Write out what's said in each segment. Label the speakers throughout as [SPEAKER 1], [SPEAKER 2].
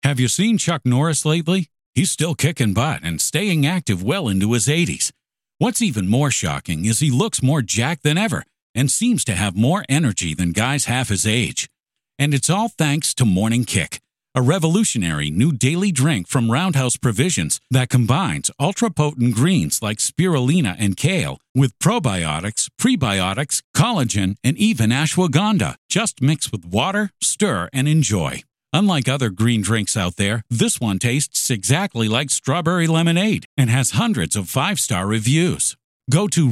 [SPEAKER 1] Have you seen Chuck Norris lately? He's still kicking butt and staying active well into his 80s. What's even more shocking is he looks more jacked than ever and seems to have more energy than guys half his age. And it's all thanks to Morning Kick, a revolutionary new daily drink from Roundhouse Provisions that combines ultra-potent greens like spirulina and kale with probiotics, prebiotics, collagen, and even ashwagandha. Just mix with water, stir, and enjoy. Unlike other green drinks out there, this one tastes exactly like strawberry lemonade and has hundreds of 5-star reviews. Go to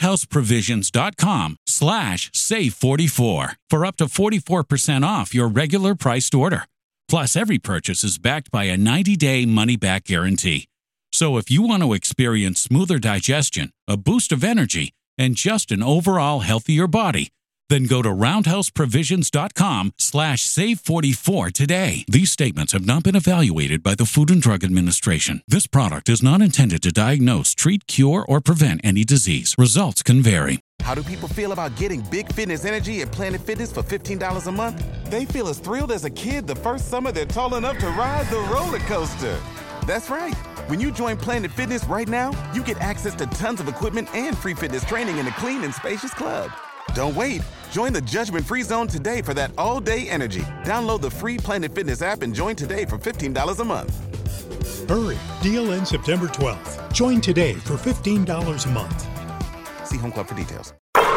[SPEAKER 1] roundhouseprovisions.com/save44 for up to 44% off your regular priced order. Plus, every purchase is backed by a 90-day money-back guarantee. So if you want to experience smoother digestion, a boost of energy, and just an overall healthier body, then go to roundhouseprovisions.com/save44 today. These statements have not been evaluated by the Food and Drug Administration. This product is not intended to diagnose, treat, cure, or prevent any disease. Results can vary.
[SPEAKER 2] How do people feel about getting big fitness energy at Planet Fitness for $15 a month? They feel as thrilled as a kid the first summer they're tall enough to ride the roller coaster. That's right. When you join Planet Fitness right now, you get access to tons of equipment and free fitness training in a clean and spacious club. Don't wait. Join the judgment-free zone today for that all-day energy. Download the free Planet Fitness app and join today for $15 a month.
[SPEAKER 3] Hurry. Deal ends September 12th. Join today for $15 a month.
[SPEAKER 2] See Home Club for details.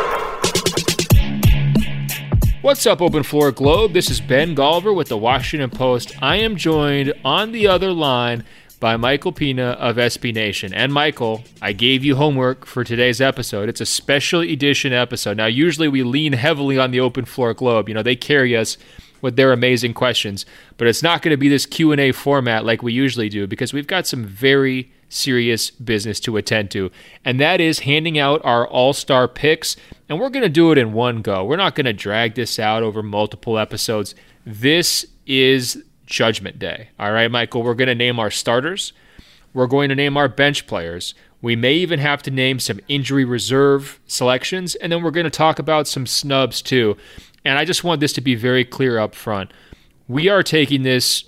[SPEAKER 4] What's up, Open Floor Globe? This is Ben Golliver with the Washington Post. I am joined on the other line by Michael Pina of SB Nation. And Michael, I gave you homework for today's episode. It's a special edition episode. Now, usually we lean heavily on the Open Floor Globe. You know, they carry us with their amazing questions. But it's not going to be this Q&A format like we usually do because we've got some very serious business to attend to. And that is handing out our all-star picks. And we're going to do it in one go. We're not going to drag this out over multiple episodes. This is Judgment Day. All right, Michael, we're going to name our starters. We're going to name our bench players. We may even have to name some injury reserve selections, and then we're going to talk about some snubs too. And I just want this to be very clear up front. We are taking this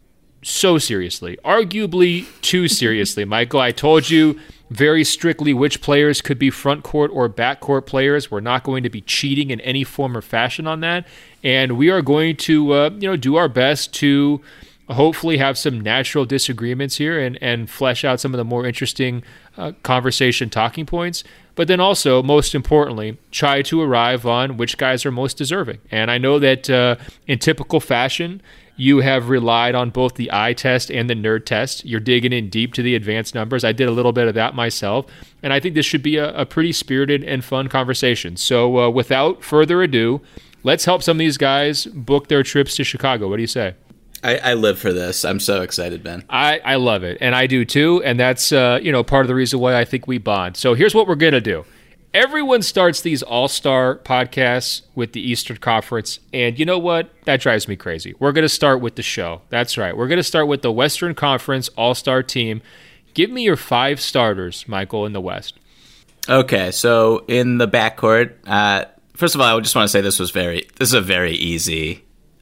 [SPEAKER 4] so seriously, arguably too seriously. Michael, I told you very strictly which players could be front court or back court players. We're not going to be cheating in any form or fashion on that. And we are going to do our best to hopefully have some natural disagreements here and flesh out some of the more interesting conversation talking points. But then also, most importantly, try to arrive on which guys are most deserving. And I know that in typical fashion, you have relied on both the eye test and the nerd test. You're digging in deep to the advanced numbers. I did a little bit of that myself. And I think this should be a pretty spirited and fun conversation. So without further ado, let's help some of these guys book their trips to Chicago. What do you say?
[SPEAKER 5] I live for this. I'm so excited, Ben.
[SPEAKER 4] I love it. And I do too. And that's part of the reason why I think we bond. So here's what we're going to do. Everyone starts these all-star podcasts with the Eastern Conference, and you know what? That drives me crazy. We're going to start with the show. That's right. We're going to start with the Western Conference all-star team. Give me your 5 starters, Michael, in the West.
[SPEAKER 5] Okay, so in the backcourt, first of all, I just want to say this is a very easy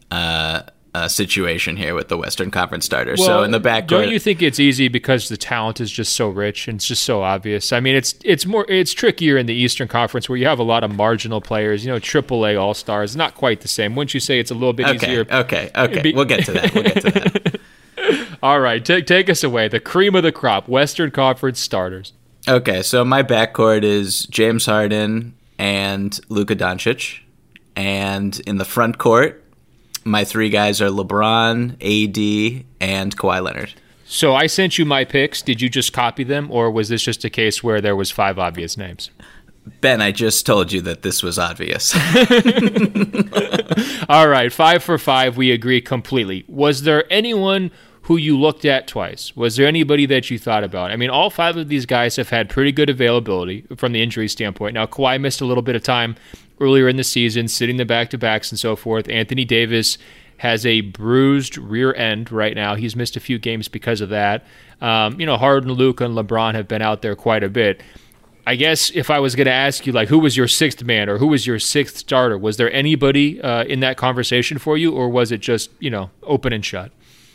[SPEAKER 5] situation here with the Western Conference starters.
[SPEAKER 4] Well,
[SPEAKER 5] so in the backcourt,
[SPEAKER 4] don't you think it's easy because the talent is just so rich and it's just so obvious? I mean, it's trickier in the Eastern Conference where you have a lot of marginal players. AAA All Stars, not quite the same. Wouldn't you say it's a little bit easier?
[SPEAKER 5] Okay. We'll get to that.
[SPEAKER 4] All right, take us away. The cream of the crop, Western Conference starters.
[SPEAKER 5] Okay, so my backcourt is James Harden and Luka Doncic, and in the front court, my 3 guys are LeBron, AD, and Kawhi Leonard.
[SPEAKER 4] So I sent you my picks. Did you just copy them, or was this just a case where there was 5 obvious names?
[SPEAKER 5] Ben, I just told you that this was obvious.
[SPEAKER 4] All right, 5 for 5. We agree completely. Was there anyone who you looked at twice? Was there anybody that you thought about? I mean, all 5 of these guys have had pretty good availability from the injury standpoint. Now, Kawhi missed a little bit of time earlier in the season, sitting the back-to-backs and so forth. Anthony Davis has a bruised rear end right now. He's missed a few games because of that. Harden, Luka, and LeBron have been out there quite a bit. I guess if I was going to ask you, who was your 6th man or who was your 6th starter, was there anybody in that conversation for you, or was it just, open and shut?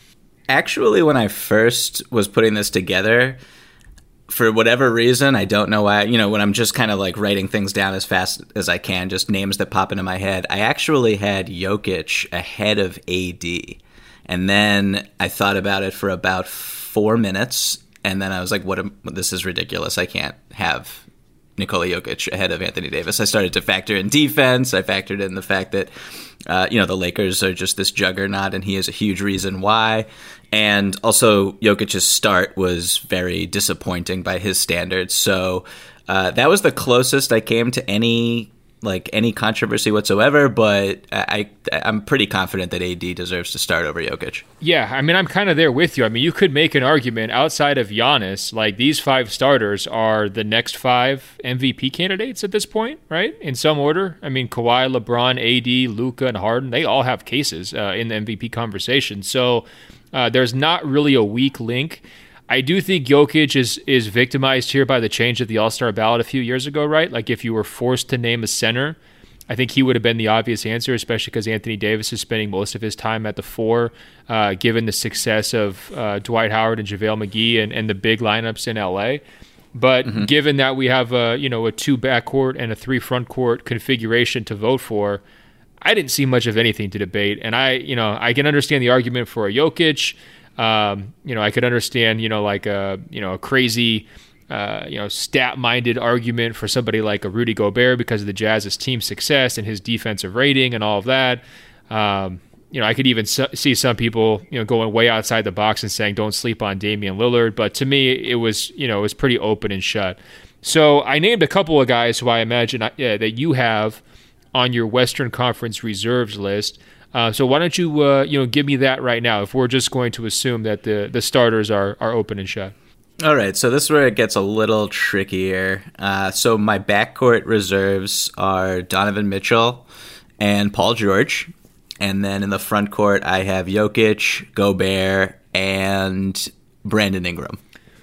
[SPEAKER 5] Actually, when I first was putting this together, for whatever reason, I don't know why, when I'm just kind of like writing things down as fast as I can, just names that pop into my head, I actually had Jokic ahead of AD. And then I thought about it for about 4 minutes, and then I was like, this is ridiculous. I can't have Nikola Jokic ahead of Anthony Davis. I started to factor in defense. I factored in the fact that, the Lakers are just this juggernaut, and he is a huge reason why. And also, Jokic's start was very disappointing by his standards. So that was the closest I came to any controversy whatsoever. But I'm pretty confident that AD deserves to start over Jokic.
[SPEAKER 4] Yeah, I mean, I'm kind of there with you. I mean, you could make an argument outside of Giannis, like these 5 starters are the next 5 MVP candidates at this point, right? In some order. I mean, Kawhi, LeBron, AD, Luka, and Harden, they all have cases in the MVP conversation. So there's not really a weak link. I do think Jokic is victimized here by the change of the All-Star ballot a few years ago, right? Like if you were forced to name a center, I think he would have been the obvious answer, especially because Anthony Davis is spending most of his time at the 4, given the success of Dwight Howard and JaVale McGee and the big lineups in LA. But given that we have a 2 backcourt and a 3 frontcourt configuration to vote for, I didn't see much of anything to debate. And I can understand the argument for a Jokic. I could understand, a crazy, stat-minded argument for somebody like a Rudy Gobert because of the Jazz's team success and his defensive rating and all of that. I could even see some people, going way outside the box and saying, don't sleep on Damian Lillard. But to me, it was pretty open and shut. So I named a couple of guys who I imagine that you have on your Western Conference reserves list. So why don't you give me that right now if we're just going to assume that the starters are open and shut.
[SPEAKER 5] All right, so this is where it gets a little trickier. So my backcourt reserves are Donovan Mitchell and Paul George. And then in the front court, I have Jokic, Gobert, and Brandon Ingram.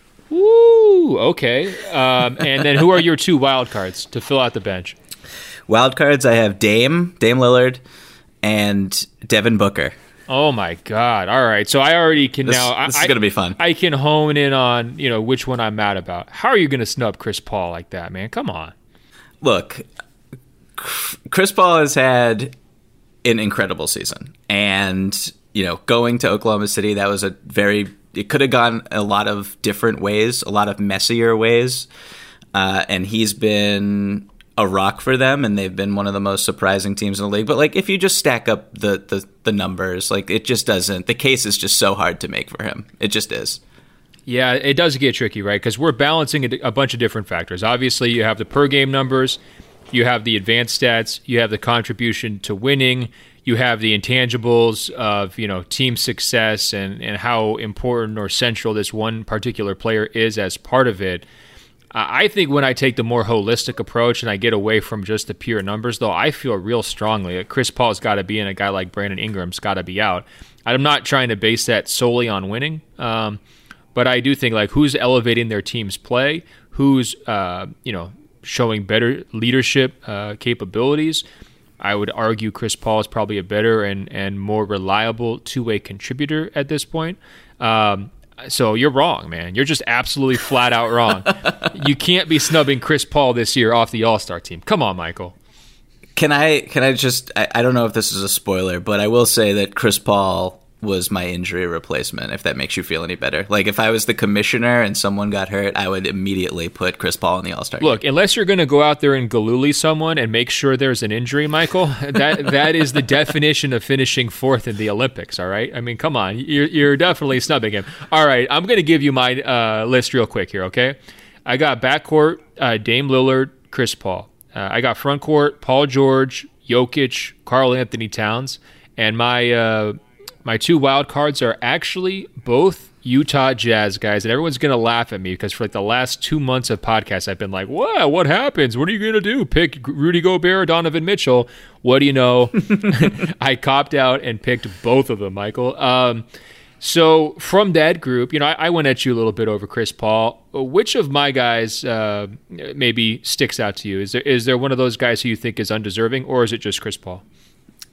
[SPEAKER 4] Ooh, okay. And then who are your 2 wild cards to fill out the bench?
[SPEAKER 5] Wild cards, I have Dame Lillard, and Devin Booker.
[SPEAKER 4] Oh my God! All right, so I already can
[SPEAKER 5] This is going to be fun.
[SPEAKER 4] I can hone in on which one I'm mad about. How are you going to snub Chris Paul like that, man? Come on.
[SPEAKER 5] Look, Chris Paul has had an incredible season, and going to Oklahoma City, that was it could have gone a lot of different ways, a lot of messier ways, and he's been a rock for them, and they've been one of the most surprising teams in the league. But if you just stack up the numbers, it just doesn't. The case is just so hard to make for him. It just is.
[SPEAKER 4] Yeah, it does get tricky, right? Because we're balancing a bunch of different factors. Obviously, you have the per game numbers, you have the advanced stats, you have the contribution to winning, you have the intangibles of team success and how important or central this one particular player is as part of it. I think when I take the more holistic approach and I get away from just the pure numbers, though, I feel real strongly that Chris Paul's got to be in, a guy like Brandon Ingram's got to be out. I'm not trying to base that solely on winning, but I do think who's elevating their team's play, who's showing better leadership capabilities. I would argue Chris Paul is probably a better and more reliable 2-way contributor at this point. So you're wrong, man. You're just absolutely flat out wrong. You can't be snubbing Chris Paul this year off the All-Star team. Come on, Michael.
[SPEAKER 5] Can I just, I don't know if this is a spoiler, but I will say that Chris Paul was my injury replacement, if that makes you feel any better. If I was the commissioner and someone got hurt, I would immediately put Chris Paul in the All-Star game.
[SPEAKER 4] Look, unless you're going to go out there and Galooly someone and make sure there's an injury, Michael, that is the definition of finishing 4th in the Olympics, all right? I mean, come on. You're definitely snubbing him. All right, I'm going to give you my list real quick here, okay? I got backcourt, Dame Lillard, Chris Paul. I got frontcourt, Paul George, Jokic, Karl Anthony Towns, and my 2 wild cards are actually both Utah Jazz guys, and everyone's going to laugh at me because for the last 2 months of podcasts, I've been like, what happens? What are you going to do? Pick Rudy Gobert or Donovan Mitchell? What do you know? I copped out and picked both of them, Michael. So from that group, I went at you a little bit over Chris Paul. Which of my guys maybe sticks out to you? Is there one of those guys who you think is undeserving, or is it just Chris Paul?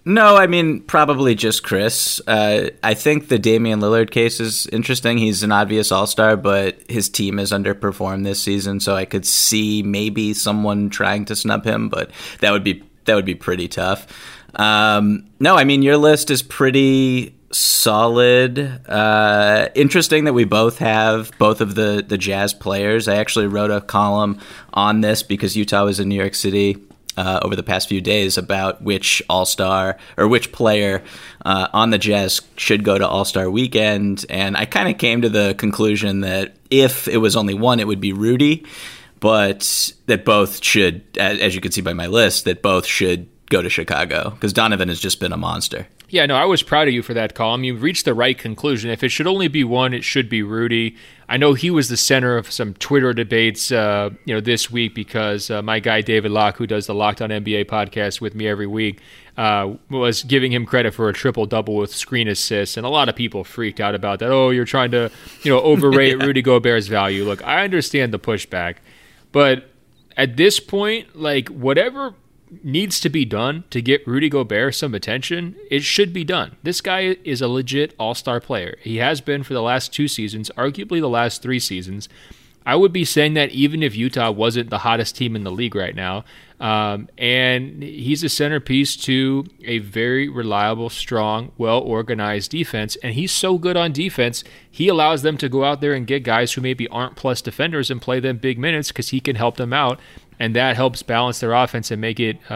[SPEAKER 5] No, I mean, probably just Chris. I think the Damian Lillard case is interesting. He's an obvious all-star, but his team has underperformed this season, so I could see maybe someone trying to snub him, but that would be pretty tough. No, I mean, your list is pretty solid. Interesting that we both have both of the Jazz players. I actually wrote a column on this because Utah was in New York City over the past few days about which all-star or which player on the Jazz should go to All-Star Weekend. And I kind of came to the conclusion that if it was only one, it would be Rudy, but that both should, as you can see by my list, that both should go to Chicago because Donovan has just been a monster.
[SPEAKER 4] Yeah, no, I was proud of you for that column. You reached the right conclusion. If it should only be one, it should be Rudy. I know he was the center of some Twitter debates, this week because my guy David Locke, who does the Locked On NBA podcast with me every week, was giving him credit for a triple-double with screen assists, and a lot of people freaked out about that. Oh, you're trying to, overrate Rudy Gobert's value. Look, I understand the pushback, but at this point, like, whatever needs to be done to get Rudy Gobert some attention, it should be done. This guy is a legit all-star player. He has been for the last 2 seasons, arguably the last 3 seasons. I would be saying that even if Utah wasn't the hottest team in the league right now. And he's a centerpiece to a very reliable, strong, well-organized defense. And he's so good on defense, he allows them to go out there and get guys who maybe aren't plus defenders and play them big minutes because he can help them out. And that helps balance their offense and make it,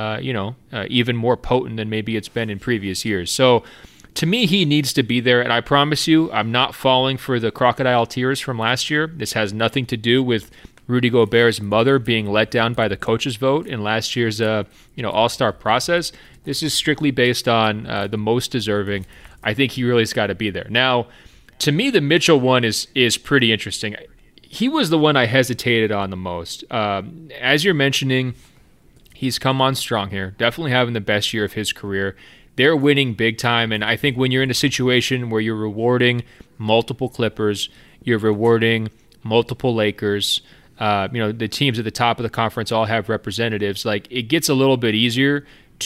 [SPEAKER 4] even more potent than maybe it's been in previous years. So to me, he needs to be there. And I promise you, I'm not falling for the crocodile tears from last year. This has nothing to do with Rudy Gobert's mother being let down by the coaches' vote in last year's, all-star process. This is strictly based on the most deserving. I think he really's got to be there. Now, to me, the Mitchell one is pretty interesting. He was the one I hesitated on the most. As you're mentioning, he's come on strong here, definitely having the best year of his career. They're winning big time, and I think when you're in a situation where you're rewarding multiple Clippers, you're rewarding multiple Lakers, the teams at the top of the conference all have representatives, like it gets a little bit easier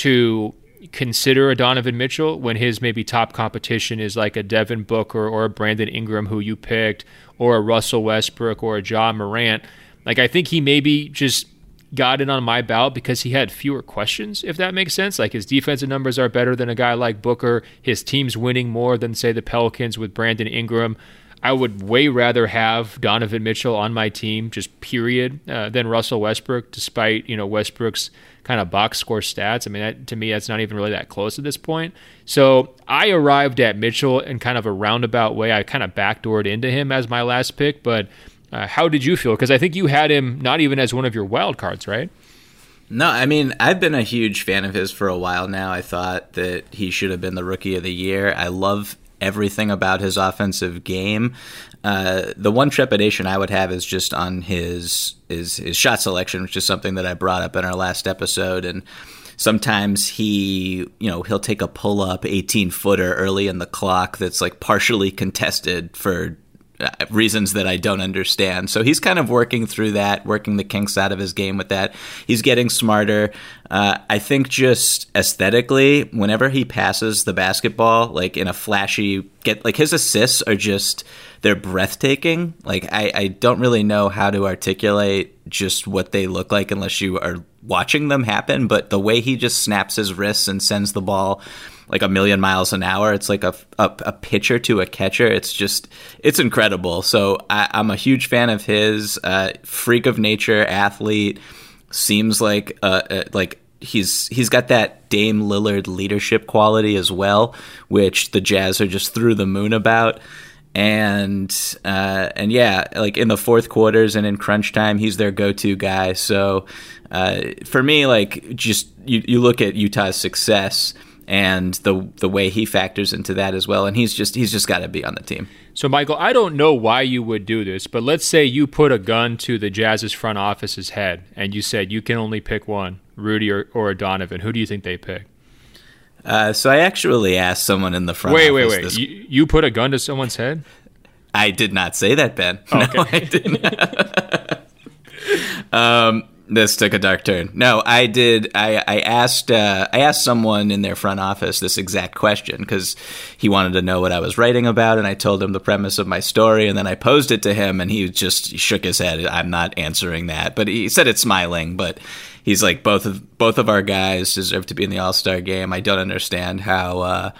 [SPEAKER 4] to consider a Donovan Mitchell when his maybe top competition is like a Devin Booker or a Brandon Ingram who you picked, or a Russell Westbrook or a Ja Morant. Like, I think he maybe just got in on my ballot because he had fewer questions, if that makes sense. Like, his defensive numbers are better than a guy like Booker. His team's winning more than, say, the Pelicans with Brandon Ingram. I would way rather have Donovan Mitchell on my team, just period, than Russell Westbrook, despite, Westbrook's kind of box score stats. I mean, to me, that's not even really that close at this point. So I arrived at Mitchell in kind of a roundabout way. I kind of backdoored into him as my last pick, but how did you feel? Because I think you had him not even as one of your wild cards, right?
[SPEAKER 5] No, I mean, I've been a huge fan of his for a while now. I thought that he should have been the Rookie of the Year. I love everything about his offensive game. The one trepidation I would have is just on his shot selection, which is something that I brought up in our last episode. And sometimes he'll take a pull-up 18-footer early in the clock that's like partially contested for reasons that I don't understand. So he's kind of working through that, working the kinks out of his game with that. He's getting smarter. I think just aesthetically, whenever he passes the basketball, like in a flashy his assists are just, they're breathtaking. Like I don't really know how to articulate just what they look like unless you are watching them happen. But the way he just snaps his wrists and sends the ball like a million miles an hour, it's like a pitcher to a catcher. It's incredible. So I'm a huge fan of his. Freak of nature athlete. Seems like he's got that Dame Lillard leadership quality as well, which the Jazz are just through the moon about. And yeah, like in the fourth quarters and in crunch time, he's their go-to guy. So for me, like just you look at Utah's success and the way he factors into that as well, and he's just got to be on the team.
[SPEAKER 4] So, Michael, I don't know why you would do this, but let's say you put a gun to the Jazz's front office's head and you said you can only pick one, Rudy or Donovan. Who do you think they pick?
[SPEAKER 5] So I actually asked someone in the front office.
[SPEAKER 4] Wait. You put a gun to someone's head? I
[SPEAKER 5] did not say that, Ben.
[SPEAKER 4] Okay.
[SPEAKER 5] No, I did not. This took a dark turn. No, I did. I asked someone in their front office this exact question because he wanted to know what I was writing about, and I told him the premise of my story, and then I posed it to him, and he just shook his head. I'm not answering that, but he said it smiling. But he's like, both of our guys deserve to be in the All-Star game. I don't understand how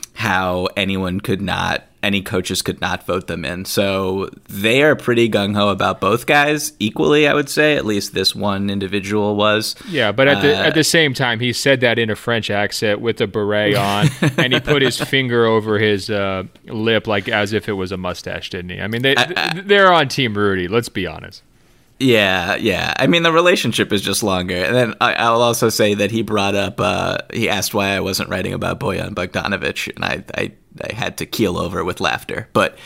[SPEAKER 5] any coaches could not vote them in. So they are pretty gung-ho about both guys equally, I would say. At least this one individual was.
[SPEAKER 4] Yeah, but at the same time, he said that in a French accent with a beret on, and he put his finger over his lip like as if it was a mustache, didn't he? I mean, they're on Team Rudy, let's be honest.
[SPEAKER 5] Yeah. I mean, the relationship is just longer. And then I'll also say that he brought up, he asked why I wasn't writing about Bojan Bogdanovic, and I had to keel over with laughter. But,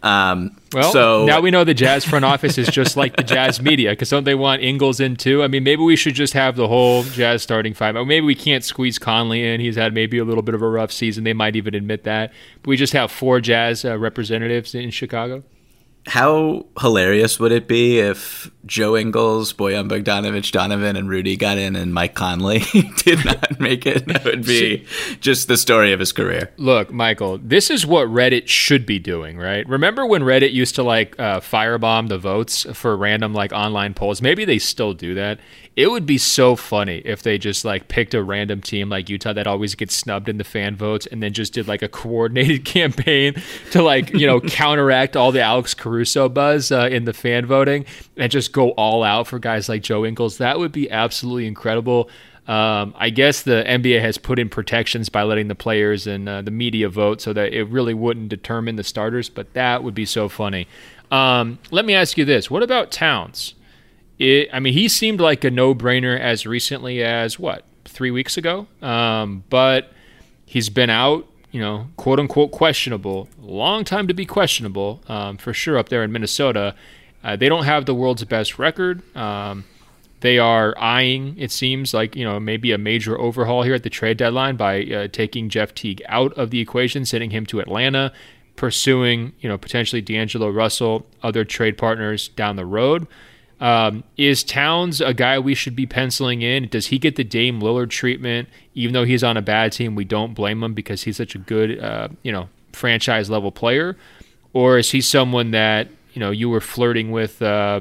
[SPEAKER 5] so
[SPEAKER 4] now we know the Jazz front office is just like the Jazz media, because don't they want Ingles in too? I mean, maybe we should just have the whole Jazz starting five. Or maybe we can't squeeze Conley in. He's had maybe a little bit of a rough season. They might even admit that. But we just have 4 Jazz representatives in Chicago.
[SPEAKER 5] How hilarious would it be if Joe Ingles, Bojan Bogdanovic, Donovan, and Rudy got in and Mike Conley did not make it? That would be just the story of his career.
[SPEAKER 4] Look, Michael, this is what Reddit should be doing, right? Remember when Reddit used to firebomb the votes for random online polls? Maybe they still do that. It would be so funny if they just picked a random team like Utah that always gets snubbed in the fan votes and then just did a coordinated campaign to counteract all the Alex Caruso buzz in the fan voting and just go all out for guys like Joe Ingles. That would be absolutely incredible. I guess the NBA has put in protections by letting the players and the media vote so that it really wouldn't determine the starters, but that would be so funny. Let me ask you this. What about Towns? He seemed like a no-brainer as recently as, 3 weeks ago? But he's been out, quote-unquote questionable. Long time to be questionable, for sure, up there in Minnesota. They don't have the world's best record. They are eyeing, it seems like, maybe a major overhaul here at the trade deadline by taking Jeff Teague out of the equation, sending him to Atlanta, pursuing, potentially D'Angelo Russell, other trade partners down the road. Is Towns a guy we should be penciling in? Does he get the Dame Lillard treatment? Even though he's on a bad team, we don't blame him because he's such a good, franchise level player. Or is he someone that, you were flirting with,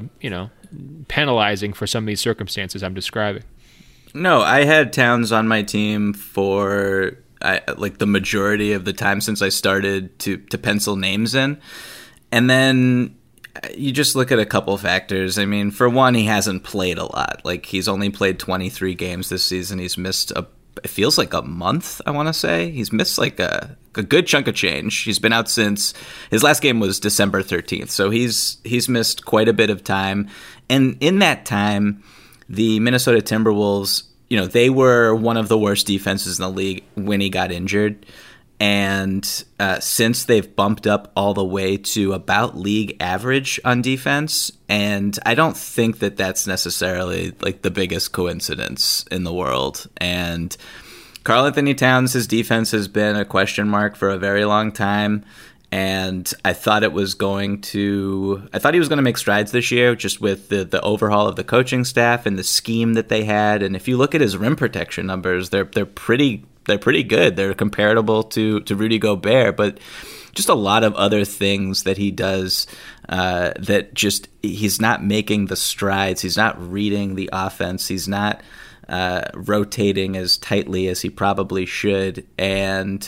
[SPEAKER 4] penalizing for some of these circumstances I'm describing?
[SPEAKER 5] No, I had Towns on my team for the majority of the time since I started to pencil names in. And then you just look at a couple factors. I mean, for one, he hasn't played a lot. He's only played 23 games this season. He's missed it feels like a month, I want to say. He's missed a good chunk of change. He's been out since his last game was December 13th. So he's missed quite a bit of time. And in that time, the Minnesota Timberwolves, they were one of the worst defenses in the league when he got injured. And since they've bumped up all the way to about league average on defense, and I don't think that that's necessarily the biggest coincidence in the world. And Karl-Anthony Towns, his defense has been a question mark for a very long time. And I thought he was going to make strides this year just with the overhaul of the coaching staff and the scheme that they had. And if you look at his rim protection numbers, they're pretty good. They're comparable to Rudy Gobert, but just a lot of other things that he does that just he's not making the strides. He's not reading the offense. He's not rotating as tightly as he probably should. And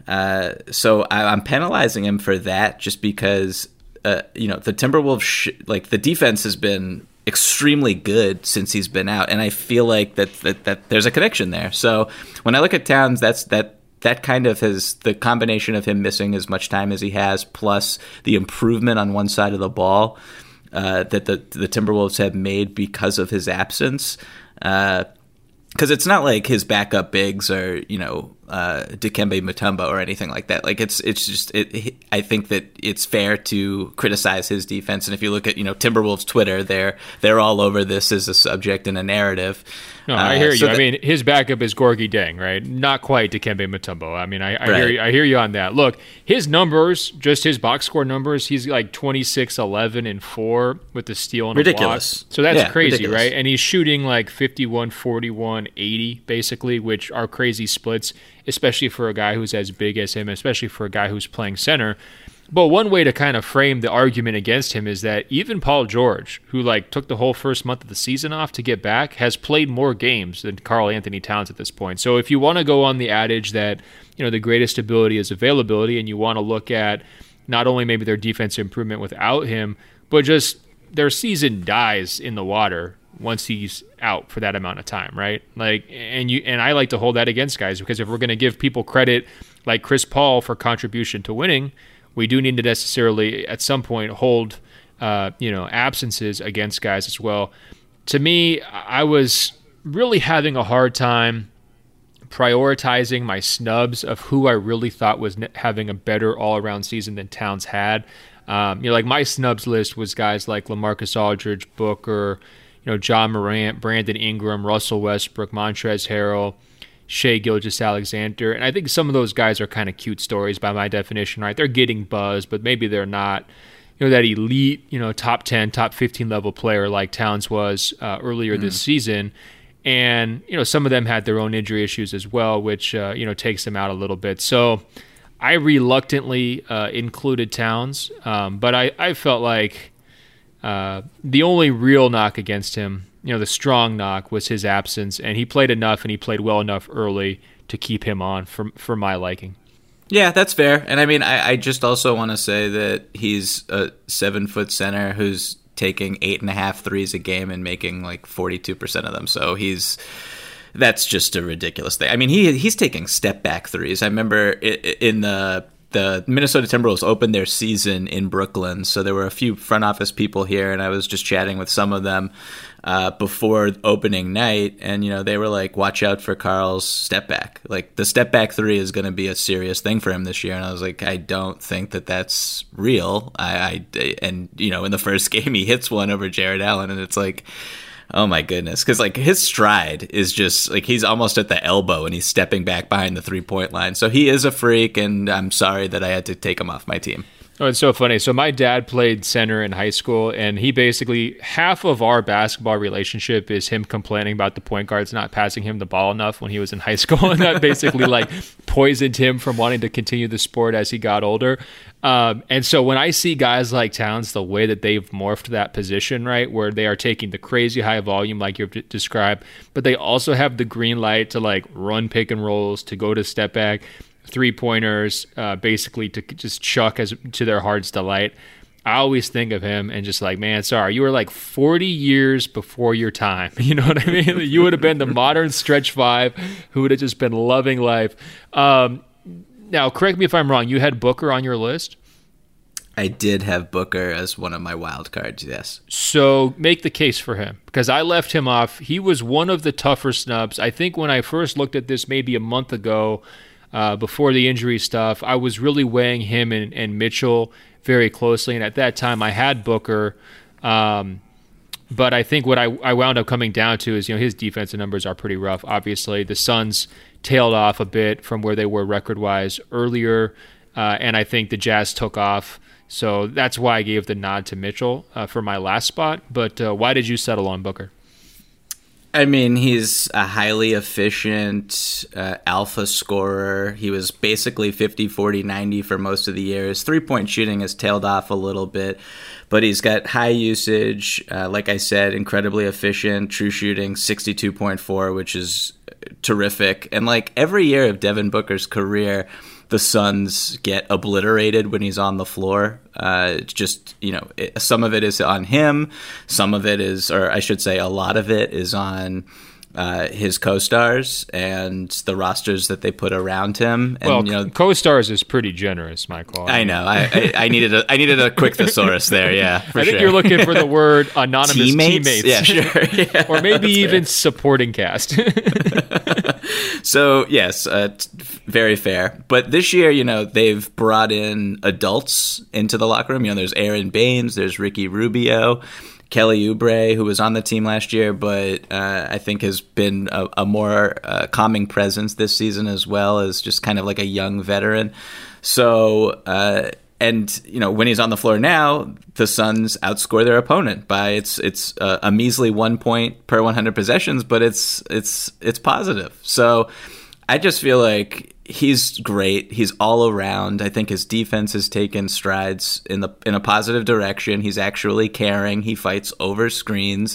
[SPEAKER 5] so I'm penalizing him for that just because, the Timberwolves, the defense has been extremely good since he's been out, and I feel like that there's a connection there. So when I look at Towns, that kind of has the combination of him missing as much time as he has, plus the improvement on one side of the ball that the Timberwolves have made because of his absence. Because it's not like his backup bigs are, Dikembe Mutombo or anything like that. Like it's just I think that it's fair to criticize his defense, and if you look at Timberwolves Twitter, they're all over this as a subject and a narrative.
[SPEAKER 4] No, I hear you. I mean, his backup is Gorgui Dieng, right? Not quite Dikembe Mutombo. I mean, I hear you on that. Look, his numbers, just his box score numbers, he's like 26, 11, and 4 with the steal and
[SPEAKER 5] ridiculous.
[SPEAKER 4] A block. So that's crazy,
[SPEAKER 5] ridiculous.
[SPEAKER 4] Right? And he's shooting like 51, 41, 80, basically, which are crazy splits, especially for a guy who's as big as him, especially for a guy who's playing center. But one way to kind of frame the argument against him is that even Paul George, who like took the whole first month of the season off to get back, has played more games than Karl-Anthony Towns at this point. So if you want to go on the adage that, the greatest ability is availability, and you want to look at not only maybe their defensive improvement without him, but just their season dies in the water once he's out for that amount of time, right? And I like to hold that against guys, because if we're going to give people credit like Chris Paul for contribution to winning, we do need to necessarily at some point hold, absences against guys as well. To me, I was really having a hard time prioritizing my snubs of who I really thought was having a better all-around season than Towns had. Like my snubs list was guys like LaMarcus Aldridge, Booker, John Morant, Brandon Ingram, Russell Westbrook, Montrezl Harrell, Shai Gilgeous-Alexander. And I think some of those guys are kind of cute stories by my definition, right? They're getting buzz, but maybe they're not, that elite, top 10, top 15 level player like Towns was earlier this season. And, some of them had their own injury issues as well, which, takes them out a little bit. So I reluctantly included Towns, but I felt like the only real knock against him, the strong knock, was his absence, and he played enough and he played well enough early to keep him on for my liking.
[SPEAKER 5] Yeah, that's fair. And I mean, I just also want to say that he's a 7-foot center who's taking 8.5 threes a game and making like 42% of them. So that's just a ridiculous thing. I mean, he's taking step back threes. I remember in the Minnesota Timberwolves opened their season in Brooklyn, so there were a few front office people here, and I was just chatting with some of them before opening night, and they were like, watch out for Karl's step back. Like, the step back three is going to be a serious thing for him this year. And I was like, I don't think that that's real. In the first game he hits one over Jared Allen, and it's like, oh my goodness. Because like his stride is just like, he's almost at the elbow and he's stepping back behind the 3-point line. So he is a freak, and I'm sorry that I had to take him off my team.
[SPEAKER 4] Oh, it's so funny. So my dad played center in high school, and he basically, half of our basketball relationship is him complaining about the point guards not passing him the ball enough when he was in high school, and that basically like poisoned him from wanting to continue the sport as he got older. And so when I see guys like Towns, the way that they've morphed that position, right, where they are taking the crazy high volume like you've described, but they also have the green light to like run pick and rolls, to go to step back, 3-pointers, basically to just chuck to their heart's delight. I always think of him and just like, man, sorry, you were like 40 years before your time. You know what I mean? You would have been the modern stretch five who would have just been loving life. Now, correct me if I'm wrong. You had Booker on your list?
[SPEAKER 5] I did have Booker as one of my wild cards, yes.
[SPEAKER 4] So make the case for him, because I left him off. He was one of the tougher snubs. I think when I first looked at this maybe a month ago, before the injury stuff, I was really weighing him and Mitchell very closely. And at that time, I had Booker. But I think what I wound up coming down to is, his defensive numbers are pretty rough. Obviously, the Suns tailed off a bit from where they were record-wise earlier. And I think the Jazz took off. So that's why I gave the nod to Mitchell for my last spot. But why did you settle on Booker?
[SPEAKER 5] I mean, he's a highly efficient alpha scorer. He was basically 50, 40, 90 for most of the year. His 3-point shooting has tailed off a little bit, but he's got high usage. Like I said, incredibly efficient. True shooting, 62.4, which is terrific. And like every year of Devin Booker's career, the Suns get obliterated when he's on the floor. Just, some of it is on him. Some of it is, or I should say a lot of it is on his co-stars and the rosters that they put around him. And,
[SPEAKER 4] well, co-stars is pretty generous, Michael.
[SPEAKER 5] I know. I needed a quick thesaurus there. Yeah,
[SPEAKER 4] I think you're looking for the word anonymous teammates.
[SPEAKER 5] Yeah, sure. Yeah,
[SPEAKER 4] or maybe even supporting cast.
[SPEAKER 5] So yes, very fair. But this year, they've brought in adults into the locker room. There's Aaron Baines, there's Ricky Rubio, Kelly Oubre, who was on the team last year, but I think has been a more calming presence this season, as well as just kind of like a young veteran. So, when he's on the floor now, the Suns outscore their opponent by it's a measly 1 point per 100 possessions, but it's positive. So I just feel like he's great. He's all around. I think his defense has taken strides in a positive direction. He's actually caring. He fights over screens,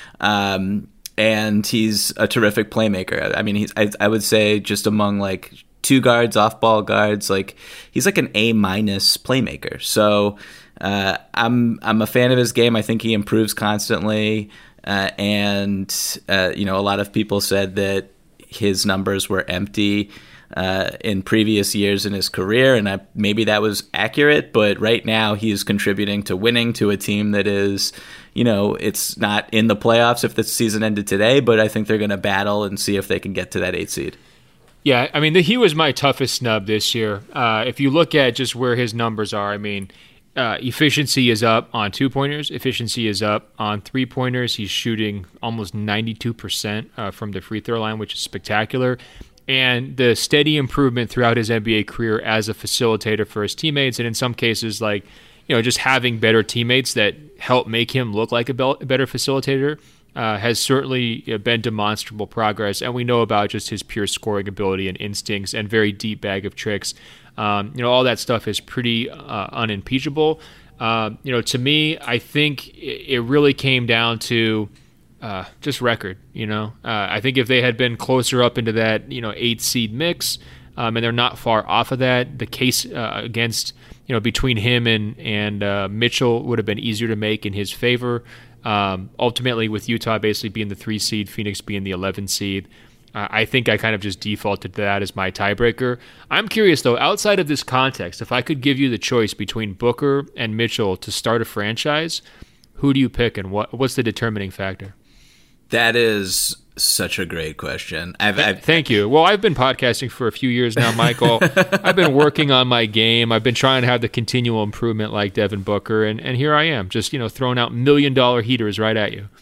[SPEAKER 5] and he's a terrific playmaker. I mean, I would say just among like two guards, off-ball guards, like he's like an A- playmaker. So I'm a fan of his game. I think he improves constantly, and a lot of people said that his numbers were empty in previous years in his career, and maybe that was accurate, but right now he's contributing to winning to a team that is, it's not in the playoffs if the season ended today, but I think they're going to battle and see if they can get to that 8th seed.
[SPEAKER 4] Yeah, I mean, he was my toughest snub this year. If you look at just where his numbers are, I mean, efficiency is up on 2-pointers. Efficiency is up on 3-pointers. He's shooting almost 92% from the free throw line, which is spectacular. And the steady improvement throughout his NBA career as a facilitator for his teammates, and in some cases, like, just having better teammates that help make him look like a better facilitator, has certainly been demonstrable progress. And we know about just his pure scoring ability and instincts and very deep bag of tricks. All that stuff is pretty unimpeachable. To me, I think it really came down to just record. I think if they had been closer up into that 8th seed mix, and they're not far off of that, the case against between him and Mitchell would have been easier to make in his favor. Ultimately, with Utah basically being the 3 seed, Phoenix being the 11 seed, I think I kind of just defaulted to that as my tiebreaker. I'm curious, though, outside of this context, if I could give you the choice between Booker and Mitchell to start a franchise, who do you pick, and what's the determining factor?
[SPEAKER 5] That is such a great question.
[SPEAKER 4] Thank you. Well, I've been podcasting for a few years now, Michael. I've been working on my game. I've been trying to have the continual improvement like Devin Booker, and here I am, just throwing out $1 million heaters right at you.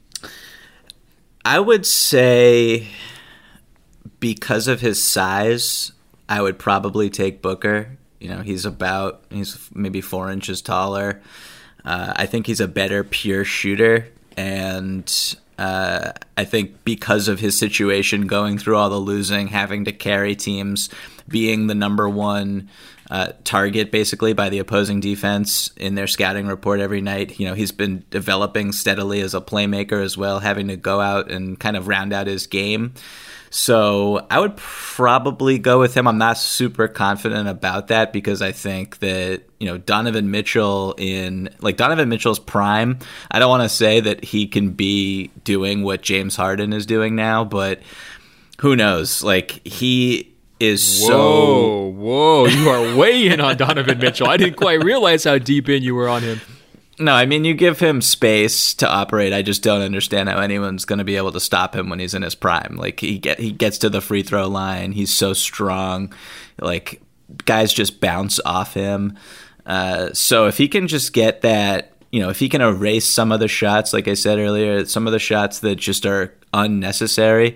[SPEAKER 5] I would say because of his size, I would probably take Booker. He's maybe 4 inches taller. I think he's a better pure shooter, and I think because of his situation, going through all the losing, having to carry teams, being the number one target basically by the opposing defense in their scouting report every night, he's been developing steadily as a playmaker as well, having to go out and kind of round out his game. So I would probably go with him. I'm not super confident about that because I think that, Donovan Mitchell in Donovan Mitchell's prime, I don't want to say that he can be doing what James Harden is doing now, but who knows? Like, he is
[SPEAKER 4] Whoa, you are way in on Donovan Mitchell. I didn't quite realize how deep in you were on him.
[SPEAKER 5] No, I mean, you give him space to operate. I just don't understand how anyone's going to be able to stop him when he's in his prime. Like, he gets to the free throw line. He's so strong. Like, guys just bounce off him. So if he can just get that, if he can erase some of the shots, like I said earlier, some of the shots that just are unnecessary,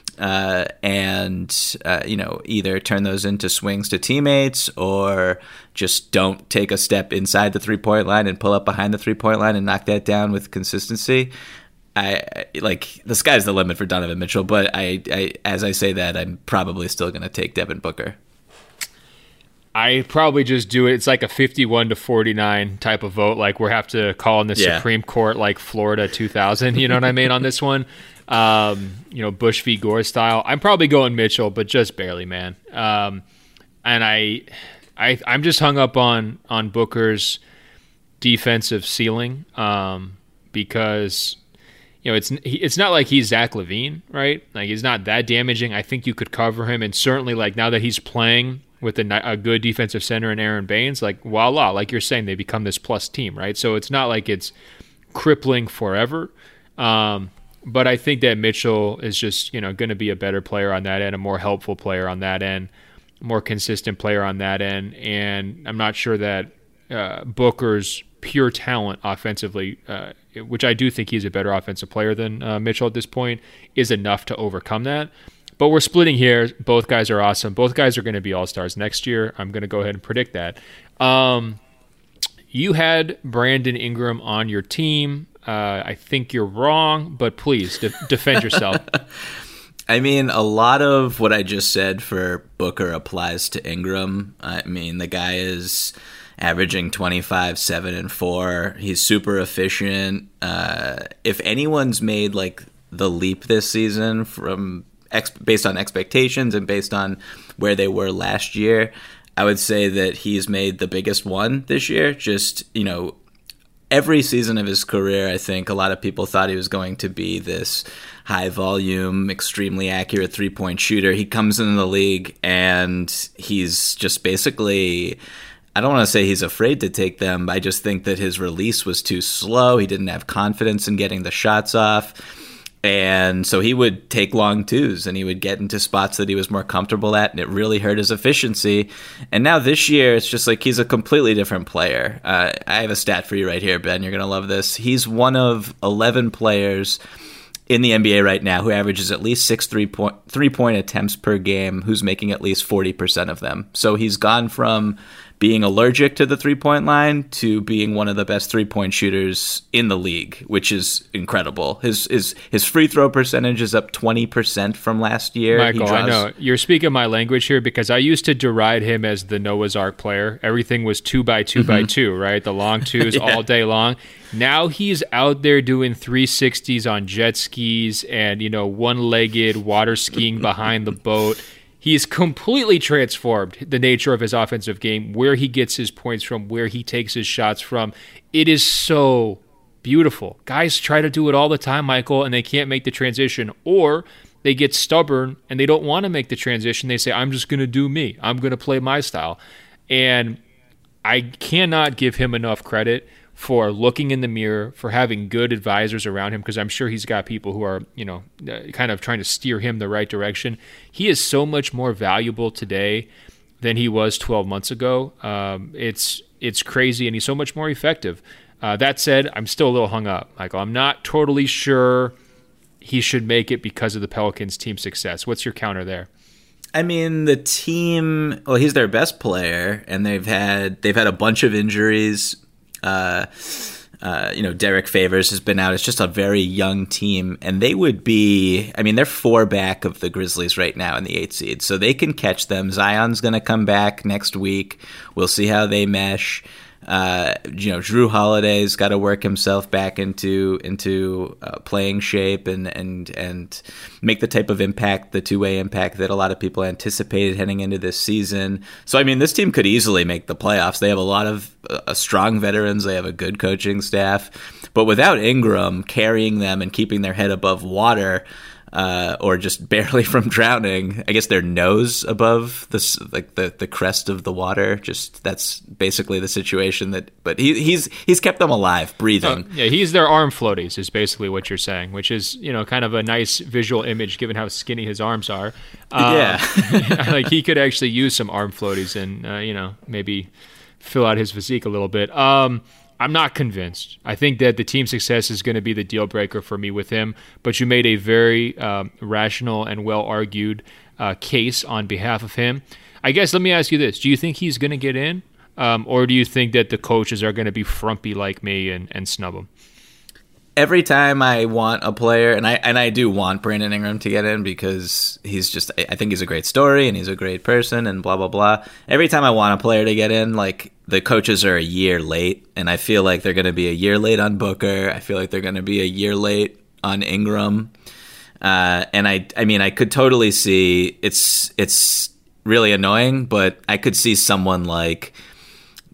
[SPEAKER 5] and either turn those into swings to teammates or just don't take a step inside the 3-point line and pull up behind the 3-point line and knock that down with consistency. The sky's the limit for Donovan Mitchell, but I as I say that, I'm probably still going to take Devin Booker.
[SPEAKER 4] I probably just do it. It's like a 51-49 type of vote. Like, we have to call in the Supreme Court, like Florida 2000. You know what I mean on this one? Bush v. Gore style. I'm probably going Mitchell, but just barely, man. And I'm just hung up on Booker's defensive ceiling, because it's not like he's Zach LaVine, right? Like he's not that damaging. I think you could cover him, and certainly like now that he's playing with a good defensive center in Aaron Baines, like voila, like you're saying, they become this plus team, right? So it's not like it's crippling forever. But I think that Mitchell is just, going to be a better player on that end, a more helpful player on that end, a more consistent player on that end. And I'm not sure that Booker's pure talent offensively, which I do think he's a better offensive player than Mitchell at this point, is enough to overcome that. But we're splitting here. Both guys are awesome. Both guys are going to be all-stars next year. I'm going to go ahead and predict that. You had Brandon Ingram on your team. I think you're wrong, but please defend yourself.
[SPEAKER 5] I mean, a lot of what I just said for Booker applies to Ingram. I mean, the guy is averaging 25, 7, and 4. He's super efficient. If anyone's made like the leap this season from based on expectations and based on where they were last year, I would say that he's made the biggest one this year. Just, every season of his career, I think a lot of people thought he was going to be this high volume, extremely accurate 3-point shooter. He comes into the league and he's just basically, I don't want to say he's afraid to take them. I just think that his release was too slow. He didn't have confidence in getting the shots off. And so he would take long twos and he would get into spots that he was more comfortable at, and it really hurt his efficiency. And now this year, it's just like he's a completely different player. I have a stat for you right here, Ben. You're going to love this. He's one of 11 players in the NBA right now who averages at least 6 3-point attempts per game, who's making at least 40% of them. So he's gone from being allergic to the 3-point line to being one of the best 3-point shooters in the league, which is incredible. His free throw percentage is up 20% from last year.
[SPEAKER 4] Michael, I know you're speaking my language here because I used to deride him as the Noah's Ark player. Everything was 2x2x2, right? The long twos all day long. Now he's out there doing 360s on jet skis and, one-legged water skiing behind the boat. He's completely transformed the nature of his offensive game, where he gets his points from, where he takes his shots from. It is so beautiful. Guys try to do it all the time, Michael, and they can't make the transition. Or they get stubborn and they don't want to make the transition. They say, I'm just going to do me. I'm going to play my style. And I cannot give him enough credit for looking in the mirror, for having good advisors around him, because I'm sure he's got people who are, kind of trying to steer him the right direction. He is so much more valuable today than he was 12 months ago. It's crazy, and he's so much more effective. That said, I'm still a little hung up, Michael. I'm not totally sure he should make it because of the Pelicans' team success. What's your counter there?
[SPEAKER 5] I mean, the team, well, he's their best player, and they've had a bunch of injuries. Derek Favors has been out. It's just a very young team, and they would be, they're 4 back of the Grizzlies right now in the 8th seed, so they can catch them. Zion's going to come back next week. We'll see how they mesh. Drew Holiday's got to work himself back into playing shape and make the type of impact, the two-way impact that a lot of people anticipated heading into this season. So, this team could easily make the playoffs. They have a lot of strong veterans. They have a good coaching staff. But without Ingram carrying them and keeping their head above water, or just barely from drowning, I guess their nose above the crest of the water. Just that's basically the situation. But he's kept them alive, breathing.
[SPEAKER 4] He's their arm floaties is basically what you're saying, which is kind of a nice visual image given how skinny his arms are. Like he could actually use some arm floaties and maybe fill out his physique a little bit. I'm not convinced. I think that the team success is going to be the deal breaker for me with him, but you made a very rational and well-argued case on behalf of him. I guess let me ask you this. Do you think he's going to get in, or do you think that the coaches are going to be frumpy like me and snub him?
[SPEAKER 5] Every time I want a player, and I do want Brandon Ingram to get in because I think he's a great story and he's a great person and blah, blah, blah. Every time I want a player to get in, like the coaches are a year late, and I feel like they're going to be a year late on Booker. I feel like they're going to be a year late on Ingram. And I could totally see it's really annoying, but I could see someone like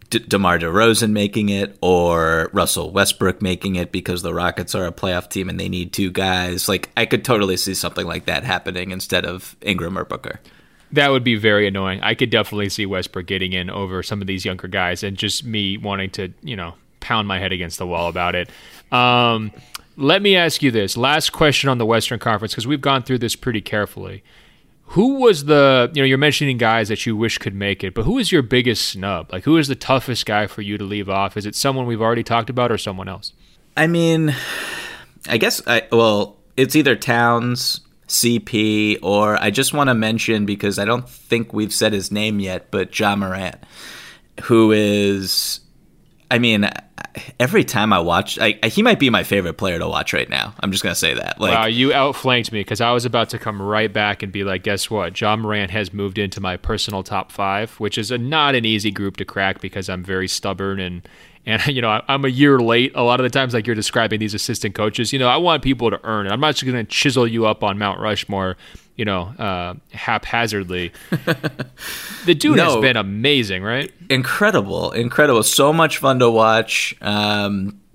[SPEAKER 5] DeMar DeRozan making it or Russell Westbrook making it because the Rockets are a playoff team and they need two guys. Like, I could totally see something like that happening instead of Ingram or Booker.
[SPEAKER 4] That would be very annoying. I could definitely see Westbrook getting in over some of these younger guys and just me wanting to, pound my head against the wall about it. Let me ask you this. Last question on the Western Conference, because we've gone through this pretty carefully. Who was you're mentioning guys that you wish could make it, but who is your biggest snub? Like, who is the toughest guy for you to leave off? Is it someone we've already talked about or someone else?
[SPEAKER 5] I mean, I guess, it's either Towns, CP, or I just want to mention, because I don't think we've said his name yet, but Ja Morant, who is, every time I watch, he might be my favorite player to watch right now. I'm just going to say that.
[SPEAKER 4] Wow, you outflanked me, because I was about to come right back and be like, guess what? Ja Morant has moved into my personal top 5, which is not an easy group to crack because I'm very stubborn and I'm a year late. A lot of the times, like you're describing these assistant coaches, I want people to earn it. I'm not just going to chisel you up on Mount Rushmore, haphazardly. The dude has been amazing, right?
[SPEAKER 5] Incredible. So much fun to watch. I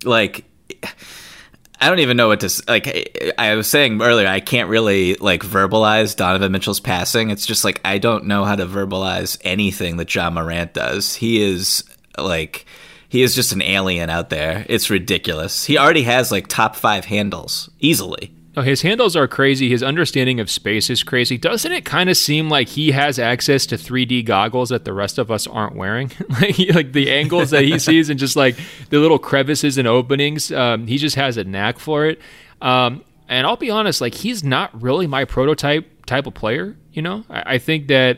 [SPEAKER 5] don't even know what to like. I was saying earlier, I can't really verbalize Donovan Mitchell's passing. It's just I don't know how to verbalize anything that Ja Morant does. He is just an alien out there. It's ridiculous. He already has top 5 handles easily.
[SPEAKER 4] Oh, his handles are crazy. His understanding of space is crazy. Doesn't it kind of seem like he has access to 3D goggles that the rest of us aren't wearing? like the angles that he sees and just the little crevices and openings. He just has a knack for it. And I'll be honest, he's not really my prototype type of player. I think that,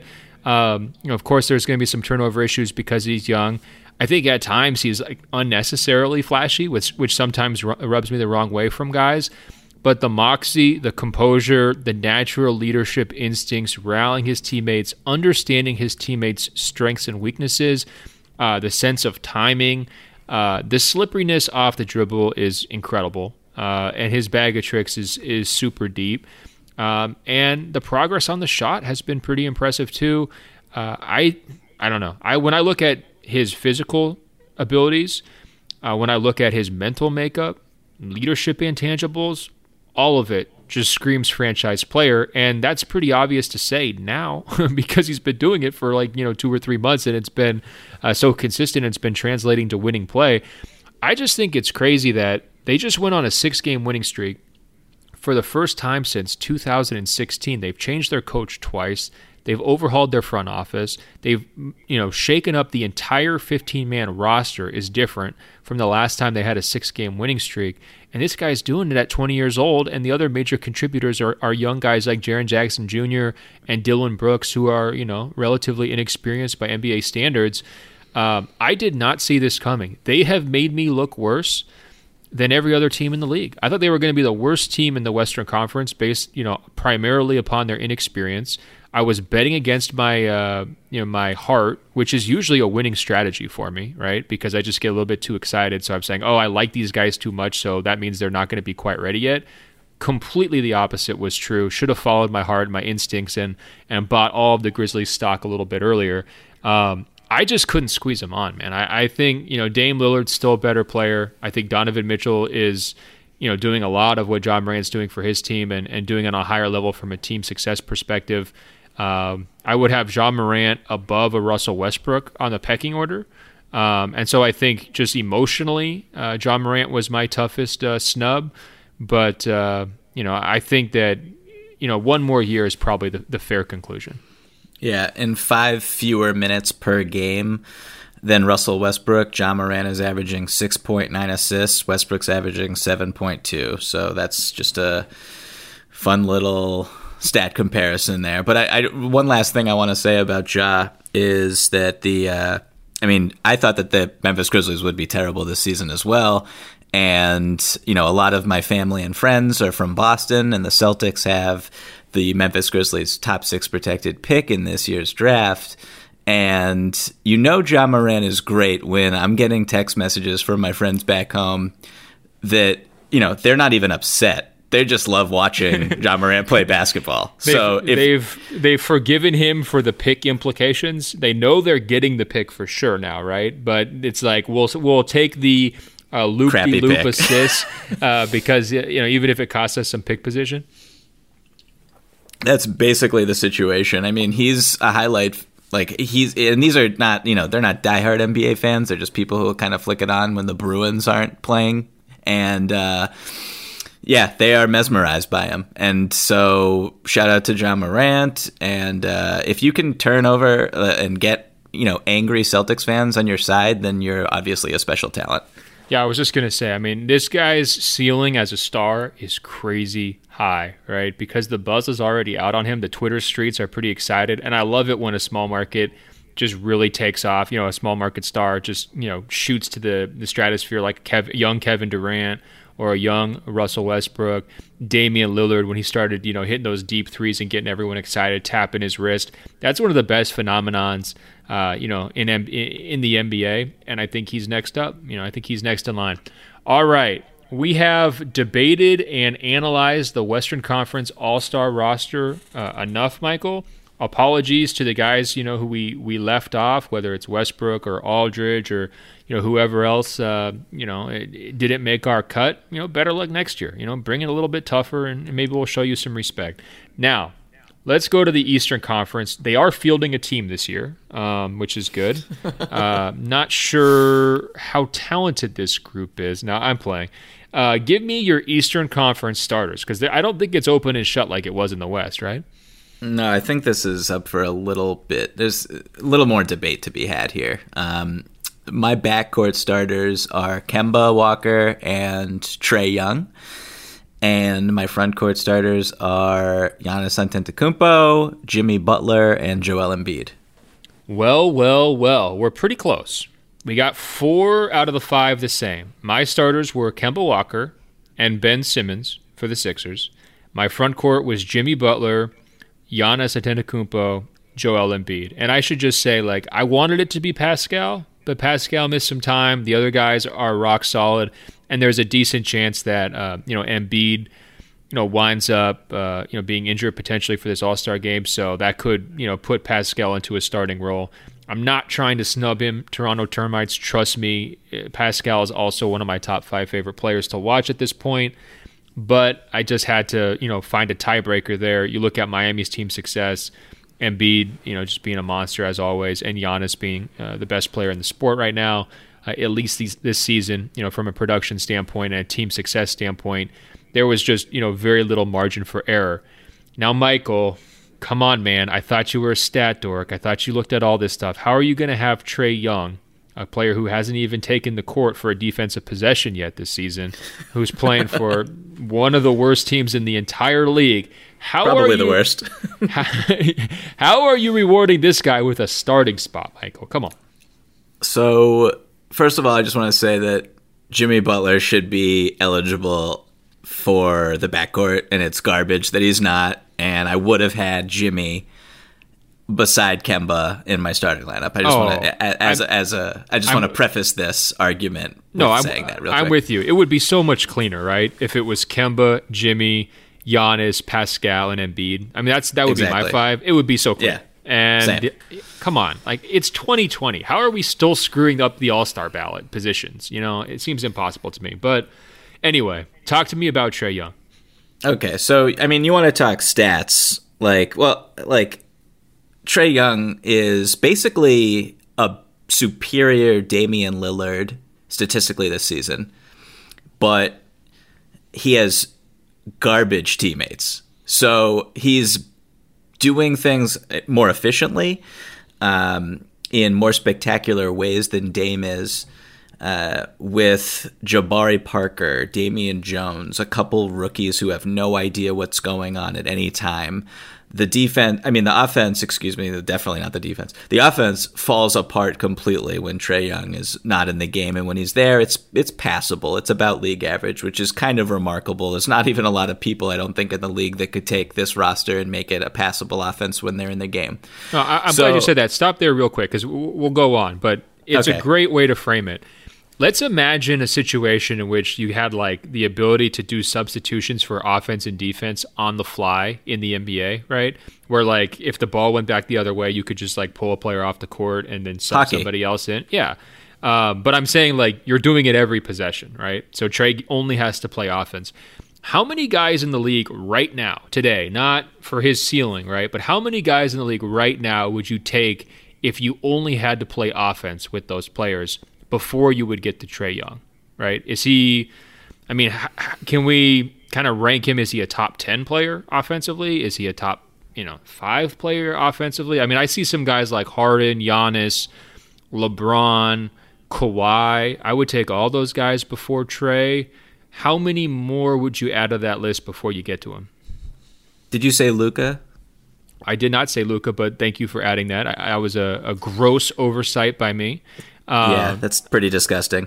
[SPEAKER 4] of course, there's going to be some turnover issues because he's young. I think at times he's unnecessarily flashy, which sometimes rubs me the wrong way from guys. But the moxie, the composure, the natural leadership instincts, rallying his teammates, understanding his teammates' strengths and weaknesses, the sense of timing, the slipperiness off the dribble is incredible. And his bag of tricks is super deep. And the progress on the shot has been pretty impressive too. I don't know. When I look at his physical abilities, when I look at his mental makeup, leadership intangibles, all of it just screams franchise player. And that's pretty obvious to say now because he's been doing it for 2 or 3 months and it's been so consistent. It's been translating to winning play. I just think it's crazy that they just went on a 6-game winning streak for the first time since 2016. They've changed their coach twice. They've overhauled their front office. They've, shaken up the entire 15-man roster is different from the last time they had a 6-game winning streak. And this guy's doing it at 20 years old, and the other major contributors are young guys like Jaren Jackson Jr. and Dillon Brooks, who are, relatively inexperienced by NBA standards. I did not see this coming. They have made me look worse than every other team in the league. I thought they were going to be the worst team in the Western Conference based, primarily upon their inexperience. I was betting against my, my heart, which is usually a winning strategy for me, right? Because I just get a little bit too excited. So I'm saying, I like these guys too much, so that means they're not going to be quite ready yet. Completely the opposite was true. Should have followed my heart and my instincts and bought all of the Grizzlies stock a little bit earlier. I just couldn't squeeze him on, man. I think, Dame Lillard's still a better player. I think Donovan Mitchell is, doing a lot of what Ja Morant's doing for his team and doing it on a higher level from a team success perspective. I would have Ja Morant above a Russell Westbrook on the pecking order. And so I think just emotionally, Ja Morant was my toughest snub. But, I think that, one more year is probably the fair conclusion.
[SPEAKER 5] Yeah, in 5 fewer minutes per game than Russell Westbrook, Ja Morant is averaging 6.9 assists. Westbrook's averaging 7.2. So that's just a fun little stat comparison there. But one last thing I want to say about Ja is that I thought that the Memphis Grizzlies would be terrible this season as well. And, a lot of my family and friends are from Boston, and the Celtics have the Memphis Grizzlies top 6 protected pick in this year's draft. And Ja Morant is great when I'm getting text messages from my friends back home that, they're not even upset they just love watching Ja Morant play basketball.
[SPEAKER 4] They've forgiven him for the pick implications. They know they're getting the pick for sure now, right? But it's like we'll take the loop-de-loop assist because even if it costs us some pick position.
[SPEAKER 5] That's basically the situation. I mean, he's a highlight. Like and these are not, they're not diehard NBA fans. They're just people who will kind of flick it on when the Bruins aren't playing. And they are mesmerized by him. And so shout out to Ja Morant. And if you can turn over and get, angry Celtics fans on your side, then you're obviously a special talent.
[SPEAKER 4] Yeah, I was just going to say, I mean, this guy's ceiling as a star is crazy high, right? Because the buzz is already out on him. The Twitter streets are pretty excited. And I love it when a small market just really takes off. A small market star just, shoots to the stratosphere like young Kevin Durant or a young Russell Westbrook. Damian Lillard, when he started, hitting those deep threes and getting everyone excited, tapping his wrist. That's one of the best phenomenons in the NBA, and I think he's next up. I think he's next in line. All right, we have debated and analyzed the Western Conference All-Star roster enough, Michael. Apologies to the guys, who we left off, whether it's Westbrook or Aldridge or whoever else, it didn't make our cut. Better luck next year. Bring it a little bit tougher, and maybe we'll show you some respect. Now, let's go to the Eastern Conference. They are fielding a team this year, which is good. Not sure how talented this group is. Now, I'm playing. Give me your Eastern Conference starters, because I don't think it's open and shut like it was in the West, right?
[SPEAKER 5] No, I think this is up for a little bit. There's a little more debate to be had here. My backcourt starters are Kemba Walker and Trae Young. And my frontcourt starters are Giannis Antetokounmpo, Jimmy Butler, and Joel Embiid.
[SPEAKER 4] Well. We're pretty close. We got 4 out of the 5 the same. My starters were Kemba Walker and Ben Simmons for the Sixers. My frontcourt was Jimmy Butler, Giannis Antetokounmpo, Joel Embiid. And I should just say, I wanted it to be Pascal, but Pascal missed some time. The other guys are rock solid. And there's a decent chance that, Embiid, winds up, being injured potentially for this All-Star game. So that could, put Pascal into a starting role. I'm not trying to snub him, Toronto Termites. Trust me, Pascal is also one of my top 5 favorite players to watch at this point. But I just had to, find a tiebreaker there. You look at Miami's team success, Embiid, just being a monster as always, and Giannis being the best player in the sport right now. At least this season, from a production standpoint and a team success standpoint, there was just, very little margin for error. Now, Michael, come on, man. I thought you were a stat dork. I thought you looked at all this stuff. How are you going to have Trae Young, a player who hasn't even taken the court for a defensive possession yet this season, who's playing for one of the worst teams in the entire league?
[SPEAKER 5] Probably the worst.
[SPEAKER 4] How are you rewarding this guy with a starting spot, Michael? Come on.
[SPEAKER 5] So, first of all, I just want to say that Jimmy Butler should be eligible for the backcourt, and it's garbage that he's not. And I would have had Jimmy beside Kemba in my starting lineup. I just want to preface this argument with saying that real quick.
[SPEAKER 4] I'm with you. It would be so much cleaner, right, if it was Kemba, Jimmy, Giannis, Pascal, and Embiid. I mean, that would be my 5. It would be so clear.
[SPEAKER 5] Yeah.
[SPEAKER 4] And come on, it's 2020. How are we still screwing up the All-Star ballot positions? It seems impossible to me. But anyway, talk to me about Trae Young.
[SPEAKER 5] Okay, so I mean, you want to talk stats? Trae Young is basically a superior Damian Lillard statistically this season, but he has garbage teammates. So he's doing things more efficiently, in more spectacular ways than Dame is, with Jabari Parker, Damian Jones, a couple rookies who have no idea what's going on at any time. The offense falls apart completely when Trae Young is not in the game, and when he's there, it's passable. It's about league average, which is kind of remarkable. There's not even a lot of people, I don't think, in the league that could take this roster and make it a passable offense when they're in the game.
[SPEAKER 4] No, I'm glad you said that. Stop there real quick, because we'll go on, but it's a great way to frame it. let's imagine a situation in which you had like the ability to do substitutions for offense and defense on the fly in the NBA, right? Where like if the ball went back the other way, you could just like pull a player off the court and then sub somebody else in. Yeah. But I'm saying like you're doing it every possession, right? So Trae only has to play offense. How many guys in the league right now, today, not for his ceiling, right? But how many guys in the league right now would you take if you only had to play offense with those players before you would get to Trae Young, right? Is he, I mean, can we kind of rank him? Is he a top 10 player offensively? Is he a top, 5 player offensively? I mean, I see some guys like Harden, Giannis, LeBron, Kawhi. I would take all those guys before Trae. How many more would you add to that list before you get to him?
[SPEAKER 5] Did you say Luka?
[SPEAKER 4] I did not say Luka, but thank you for adding that. I was a gross oversight by me.
[SPEAKER 5] Yeah, that's pretty disgusting.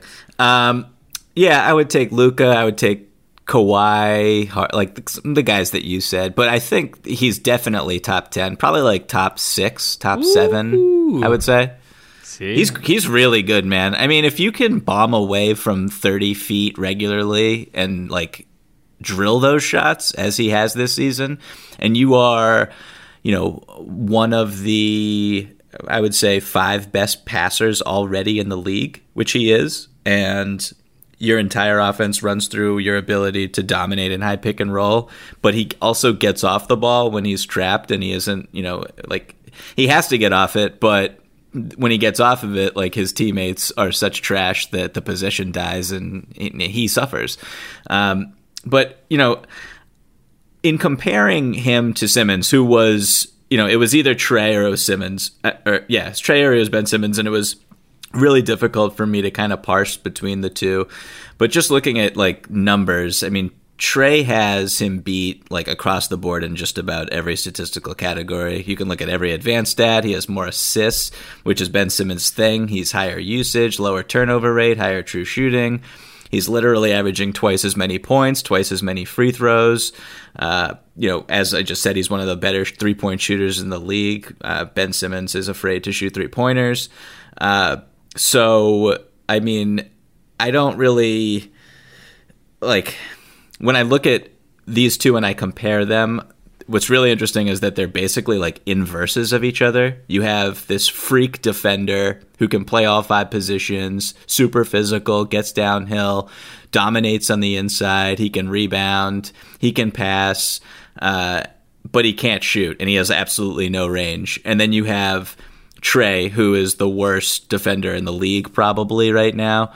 [SPEAKER 5] I would take Luka. I would take Kawhi, like the guys that you said. But I think he's definitely top 10, probably like top 6, top 7, I would say.
[SPEAKER 4] See?
[SPEAKER 5] He's really good, man. I mean, if you can bomb away from 30 feet regularly and like drill those shots as he has this season, and you are, one of the, I would say, 5 best passers already in the league, which he is, and your entire offense runs through your ability to dominate in high pick and roll, but he also gets off the ball when he's trapped, and he isn't, he has to get off it, but when he gets off of it, like his teammates are such trash that the possession dies and he suffers. But in comparing him to Simmons, who was, it was either Trae or it was Simmons. It's Trae or it was Ben Simmons, and it was really difficult for me to kind of parse between the two. But just looking at like numbers, I mean, Trae has him beat like across the board in just about every statistical category. You can look at every advanced stat. He has more assists, which is Ben Simmons' thing. He's higher usage, lower turnover rate, higher true shooting. He's literally averaging twice as many points, twice as many free throws. As I just said, he's one of the better 3-point shooters in the league. Ben Simmons is afraid to shoot 3-pointers. So, I mean, I don't really like... When I look at these two and I compare them, what's really interesting is that they're basically like inverses of each other. You have this freak defender who can play all 5 positions, super physical, gets downhill, dominates on the inside. He can rebound, he can pass, but he can't shoot, and he has absolutely no range. And then you have Trae, who is the worst defender in the league probably right now,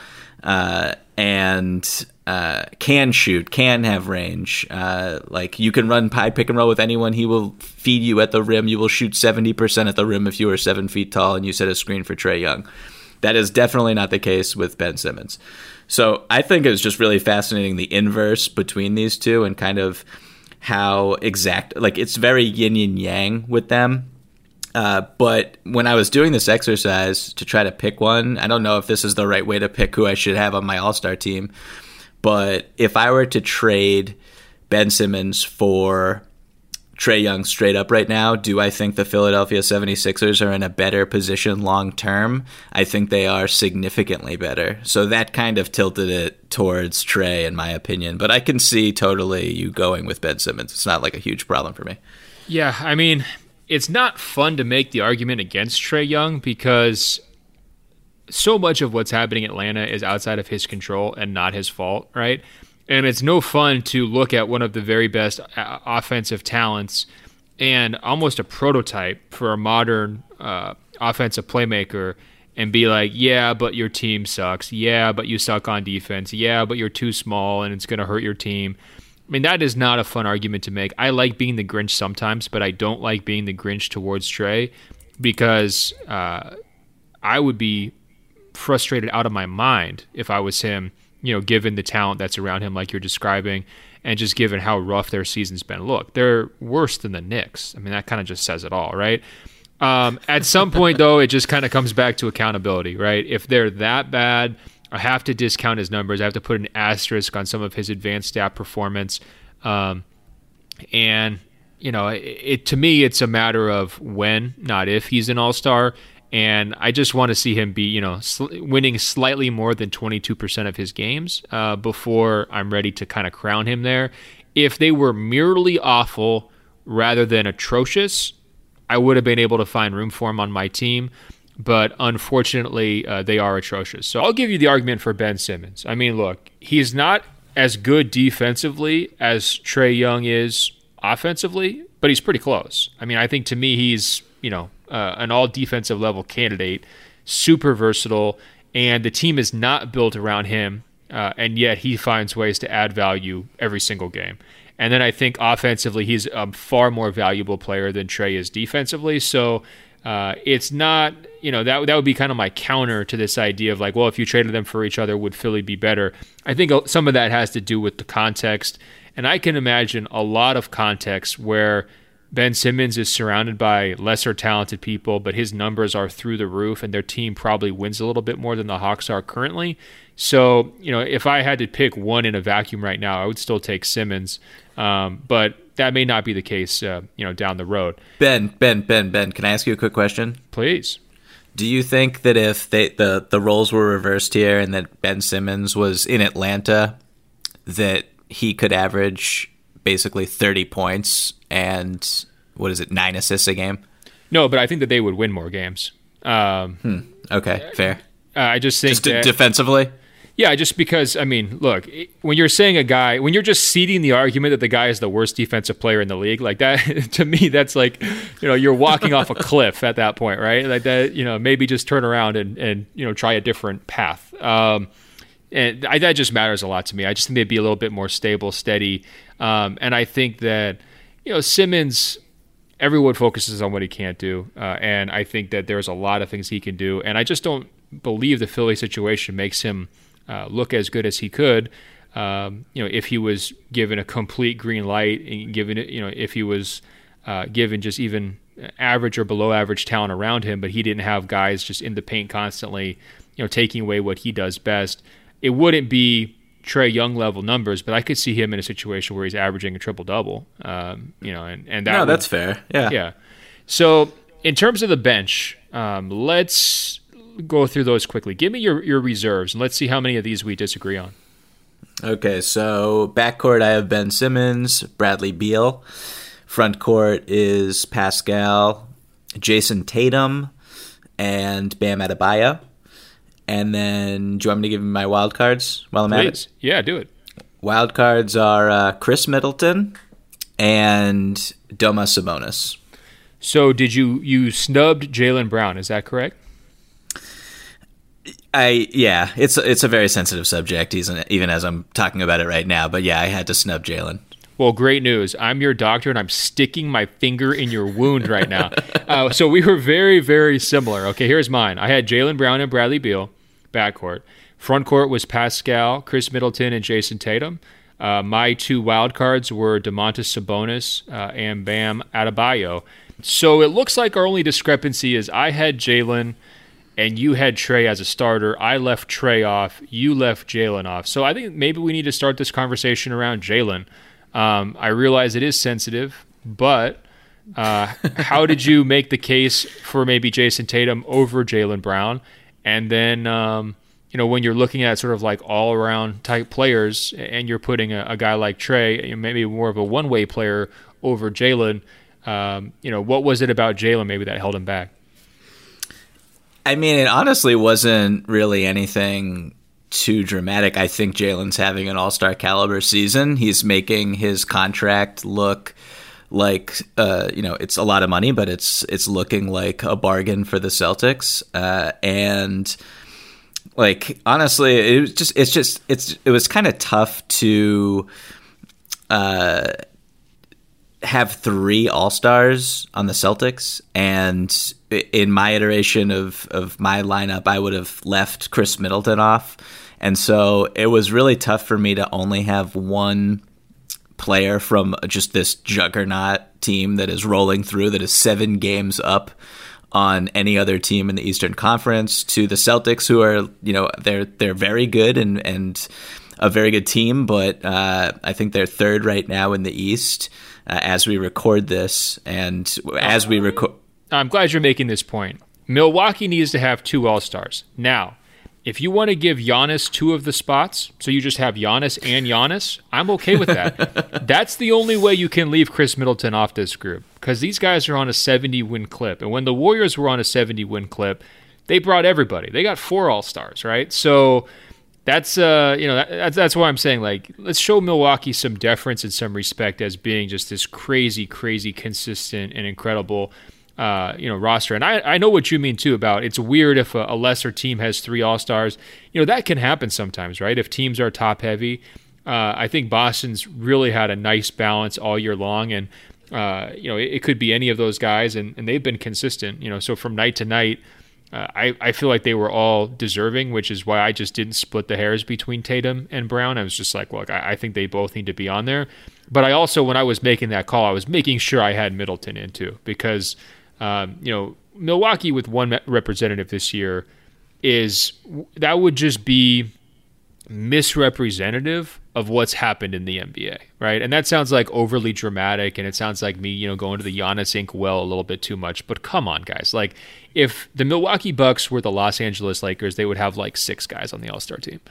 [SPEAKER 5] and can shoot, can have range. Like you can run high pick and roll with anyone. He will feed you at the rim. You will shoot 70% at the rim if you are 7 feet tall and you set a screen for Trae Young. That is definitely not the case with Ben Simmons. So I think it's just really fascinating the inverse between these two and kind of how exact, like it's very yin and yang with them. But when I was doing this exercise to try to pick one, I don't know if this is the right way to pick who I should have on my all-star team. But if I were to trade Ben Simmons for Trae Young straight up right now, do I think the Philadelphia 76ers are in a better position long term? I think they are significantly better. So that kind of tilted it towards Trae, in my opinion. But I can see totally you going with Ben Simmons. It's not like a huge problem for me.
[SPEAKER 4] Yeah, I mean, it's not fun to make the argument against Trae Young because so much of what's happening in Atlanta is outside of his control and not his fault, right? And it's no fun to look at one of the very best offensive talents and almost a prototype for a modern offensive playmaker and be like, yeah, but your team sucks. Yeah, but you suck on defense. Yeah, but you're too small and it's going to hurt your team. I mean, that is not a fun argument to make. I like being the Grinch sometimes, but I don't like being the Grinch towards Trae because I would be frustrated out of my mind if I was him, given the talent that's around him like you're describing and just given how rough their season's been. Look, they're worse than the Knicks. I mean, that kind of just says it all, right? At some point, though, it just kind of comes back to accountability, right? If they're that bad, I have to discount his numbers. I have to put an asterisk on some of his advanced stat performance. To me, it's a matter of when, not if he's an all-star. And I just want to see him be, winning slightly more than 22% of his games before I'm ready to kind of crown him there. If they were merely awful rather than atrocious, I would have been able to find room for him on my team. But unfortunately, they are atrocious. So I'll give you the argument for Ben Simmons. I mean, look, he's not as good defensively as Trae Young is offensively, but he's pretty close. I mean, I think to me he's, an all defensive level candidate, super versatile, and the team is not built around him, and yet he finds ways to add value every single game. And then I think offensively he's a far more valuable player than Trae is defensively. So it's not, that would be kind of my counter to this idea of like, well, if you traded them for each other, would Philly be better? I think some of that has to do with the context. And I can imagine a lot of contexts where Ben Simmons is surrounded by lesser talented people, but his numbers are through the roof, and their team probably wins a little bit more than the Hawks are currently. So, if I had to pick one in a vacuum right now, I would still take Simmons. But that may not be the case, down the road. Ben,
[SPEAKER 5] can I ask you a quick question?
[SPEAKER 4] Please.
[SPEAKER 5] Do you think that if the roles were reversed here and that Ben Simmons was in Atlanta, that he could average basically 30 points and 9 assists a game?
[SPEAKER 4] No, but I think that they would win more games.
[SPEAKER 5] Okay, fair.
[SPEAKER 4] I just think that
[SPEAKER 5] defensively?
[SPEAKER 4] Yeah, just because, I mean, look, when you're saying when you're just seeding the argument that the guy is the worst defensive player in the league, like that, to me, that's like, you're walking off a cliff at that point, right? Like that, maybe just turn around and try a different path. And that just matters a lot to me. I just think they'd be a little bit more stable, steady. And I think that, Simmons, everyone focuses on what he can't do. And I think that there's a lot of things he can do. And I just don't believe the Philly situation makes him look as good as he could. If he was given a complete green light and if he was given just even average or below average talent around him, but he didn't have guys just in the paint constantly, taking away what he does best. It wouldn't be Trae Young level numbers, but I could see him in a situation where he's averaging a triple double. And that. No,
[SPEAKER 5] that's fair. Yeah.
[SPEAKER 4] Yeah. So in terms of the bench, let's go through those quickly. Give me your reserves, and let's see how many of these we disagree on.
[SPEAKER 5] Okay, so backcourt I have Ben Simmons, Bradley Beal. Front court is Pascal, Jason Tatum, and Bam Adebayo. And then, do you want me to give you my wild cards while I'm at it?
[SPEAKER 4] Yeah, do it.
[SPEAKER 5] Wild cards are Chris Middleton and Domas Sabonis.
[SPEAKER 4] So did you snubbed Jaylen Brown, is that correct?
[SPEAKER 5] Yeah, it's a very sensitive subject, even as I'm talking about it right now. But yeah, I had to snub Jaylen.
[SPEAKER 4] Well, great news. I'm your doctor, and I'm sticking my finger in your wound right now. So we were very, very similar. Okay, here's mine. I had Jaylen Brown and Bradley Beal, backcourt. Front court was Pascal, Chris Middleton, and Jason Tatum. My two wild cards were Domantas Sabonis and Bam Adebayo. So it looks like our only discrepancy is I had Jaylen and you had Trae as a starter. I left Trae off. You left Jaylen off. So I think maybe we need to start this conversation around Jaylen. I realize it is sensitive, but how did you make the case for maybe Jason Tatum over Jaylen Brown? And then, when you're looking at sort of like all-around type players and you're putting a guy like Trae, maybe more of a one-way player over Jaylen, what was it about Jaylen maybe that held him back?
[SPEAKER 5] I mean, it honestly wasn't really anything too dramatic. I think Jaylen's having an all-star caliber season. He's making his contract look like, it's a lot of money, but it's looking like a bargain for the Celtics. And like, honestly, it was kind of tough to have three all-stars on the Celtics, and in my iteration of my lineup, I would have left Chris Middleton off. And so it was really tough for me to only have one player from just this juggernaut team that is rolling through, that is 7 games up on any other team in the Eastern Conference, to the Celtics, who are, they're very good and a very good team, but I think they're third right now in the East as we record this. And as we record,
[SPEAKER 4] I'm glad you're making this point. Milwaukee needs to have 2 All-Stars. Now, if you want to give Giannis 2 of the spots, so you just have Giannis and Giannis, I'm okay with that. That's the only way you can leave Chris Middleton off this group, because these guys are on a 70-win clip. And when the Warriors were on a 70-win clip, they brought everybody. They got 4 All-Stars, right? So that's that's why I'm saying, like, let's show Milwaukee some deference and some respect as being just this crazy, crazy consistent and incredible roster. And I know what you mean too about it's weird if a lesser team has 3 All-Stars. That can happen sometimes, right? If teams are top heavy. I think Boston's really had a nice balance all year long, and it could be any of those guys, and they've been consistent. So from night to night, I feel like they were all deserving, which is why I just didn't split the hairs between Tatum and Brown. I was just like, look, I think they both need to be on there. But I also, when I was making that call, I was making sure I had Middleton in too, because Milwaukee with 1 representative this year that would just be misrepresentative of what's happened in the NBA, right? And that sounds like overly dramatic, and it sounds like me, going to the Giannis Inc. well a little bit too much. But come on, guys. Like, if the Milwaukee Bucks were the Los Angeles Lakers, they would have like 6 guys on the All-Star team.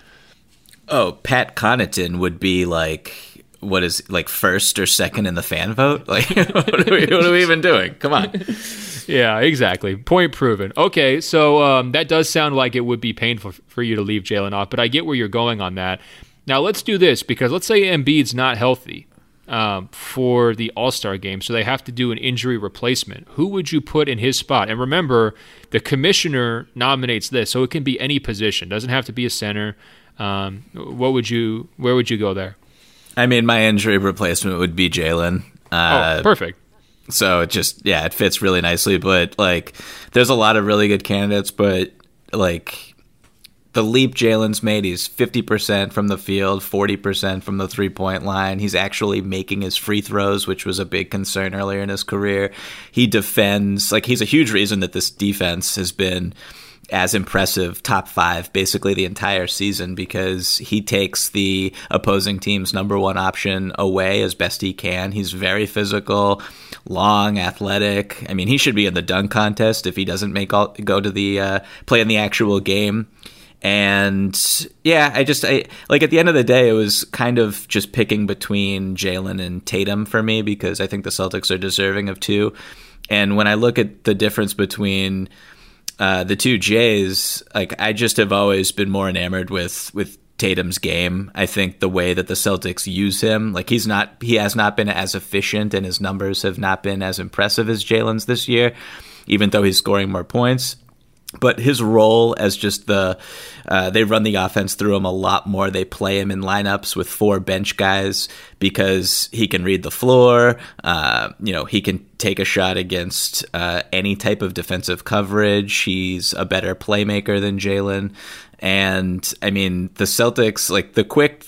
[SPEAKER 5] Oh, Pat Connaughton would be like, what is, like, first or second in the fan vote? Like, what are we even doing? Come on.
[SPEAKER 4] Yeah, exactly. Point proven. Okay, so that does sound like it would be painful for you to leave Jalen off, but I get where you're going on that. Now, let's do this, because let's say Embiid's not healthy for the All-Star game, so they have to do an injury replacement. Who would you put in his spot? And remember, the commissioner nominates this, so it can be any position. It doesn't have to be a center. Where would you go there?
[SPEAKER 5] I mean, my injury replacement would be Jalen.
[SPEAKER 4] Perfect.
[SPEAKER 5] So it fits really nicely. But, like, there's a lot of really good candidates, but, like, the leap Jalen's made, he's 50% from the field, 40% from the three-point line. He's actually making his free throws, which was a big concern earlier in his career. He defends. Like, he's a huge reason that this defense has been as impressive, top 5 basically the entire season, because he takes the opposing team's number 1 option away as best he can. He's very physical, long, athletic. I mean, he should be in the dunk contest if he doesn't go to the play in the actual game. And yeah, I like, at the end of the day, it was kind of just picking between Jalen and Tatum for me, because I think the Celtics are deserving of 2. And when I look at the difference between the 2 Jays, like, I just have always been more enamored with Tatum's game. I think the way that the Celtics use him, like, he has not been as efficient, and his numbers have not been as impressive as Jalen's this year, even though he's scoring more points. But his role as just they run the offense through him a lot more. They play him in lineups with 4 bench guys because he can read the floor. He can take a shot against any type of defensive coverage. He's a better playmaker than Jalen. And I mean, the Celtics, like, the quick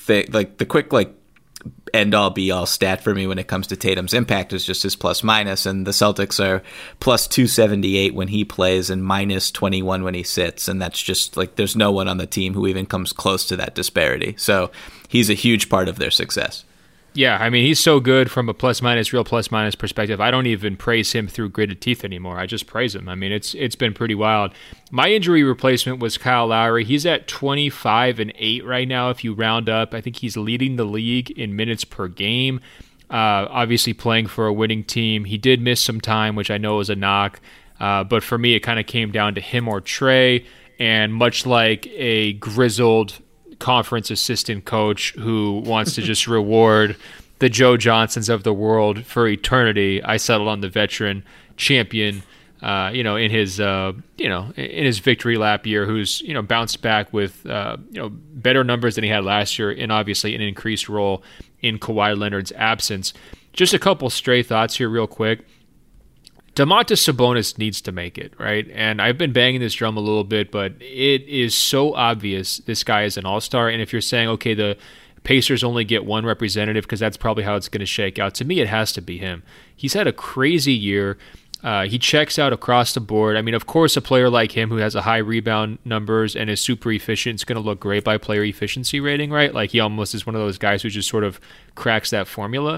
[SPEAKER 5] end all be all stat for me when it comes to Tatum's impact is just his plus minus, and the Celtics are plus 278 when he plays and minus 21 when he sits, and that's just, like, there's no one on the team who even comes close to that disparity. So he's a huge part of their success.
[SPEAKER 4] Yeah, I mean, he's so good from a real plus-minus perspective. I don't even praise him through gritted teeth anymore. I just praise him. I mean, it's been pretty wild. My injury replacement was Kyle Lowry. He's at 25-8 right now if you round up. I think he's leading the league in minutes per game, obviously playing for a winning team. He did miss some time, which I know was a knock, but for me, it kind of came down to him or Trey, and much like a grizzled conference assistant coach who wants to just reward the Joe Johnsons of the world for eternity, I settled on the veteran champion, in his victory lap year, who's bounced back with better numbers than he had last year, and obviously an increased role in Kawhi Leonard's absence. Just a couple stray thoughts here, real quick. Domantas Sabonis needs to make it, right? And I've been banging this drum a little bit, but it is so obvious this guy is an all-star. And if you're saying, okay, the Pacers only get 1 representative because that's probably how it's going to shake out, to me, it has to be him. He's had a crazy year. He checks out across the board. I mean, of course, a player like him who has a high rebound numbers and is super efficient is going to look great by player efficiency rating, right? Like, he almost is one of those guys who just sort of cracks that formula.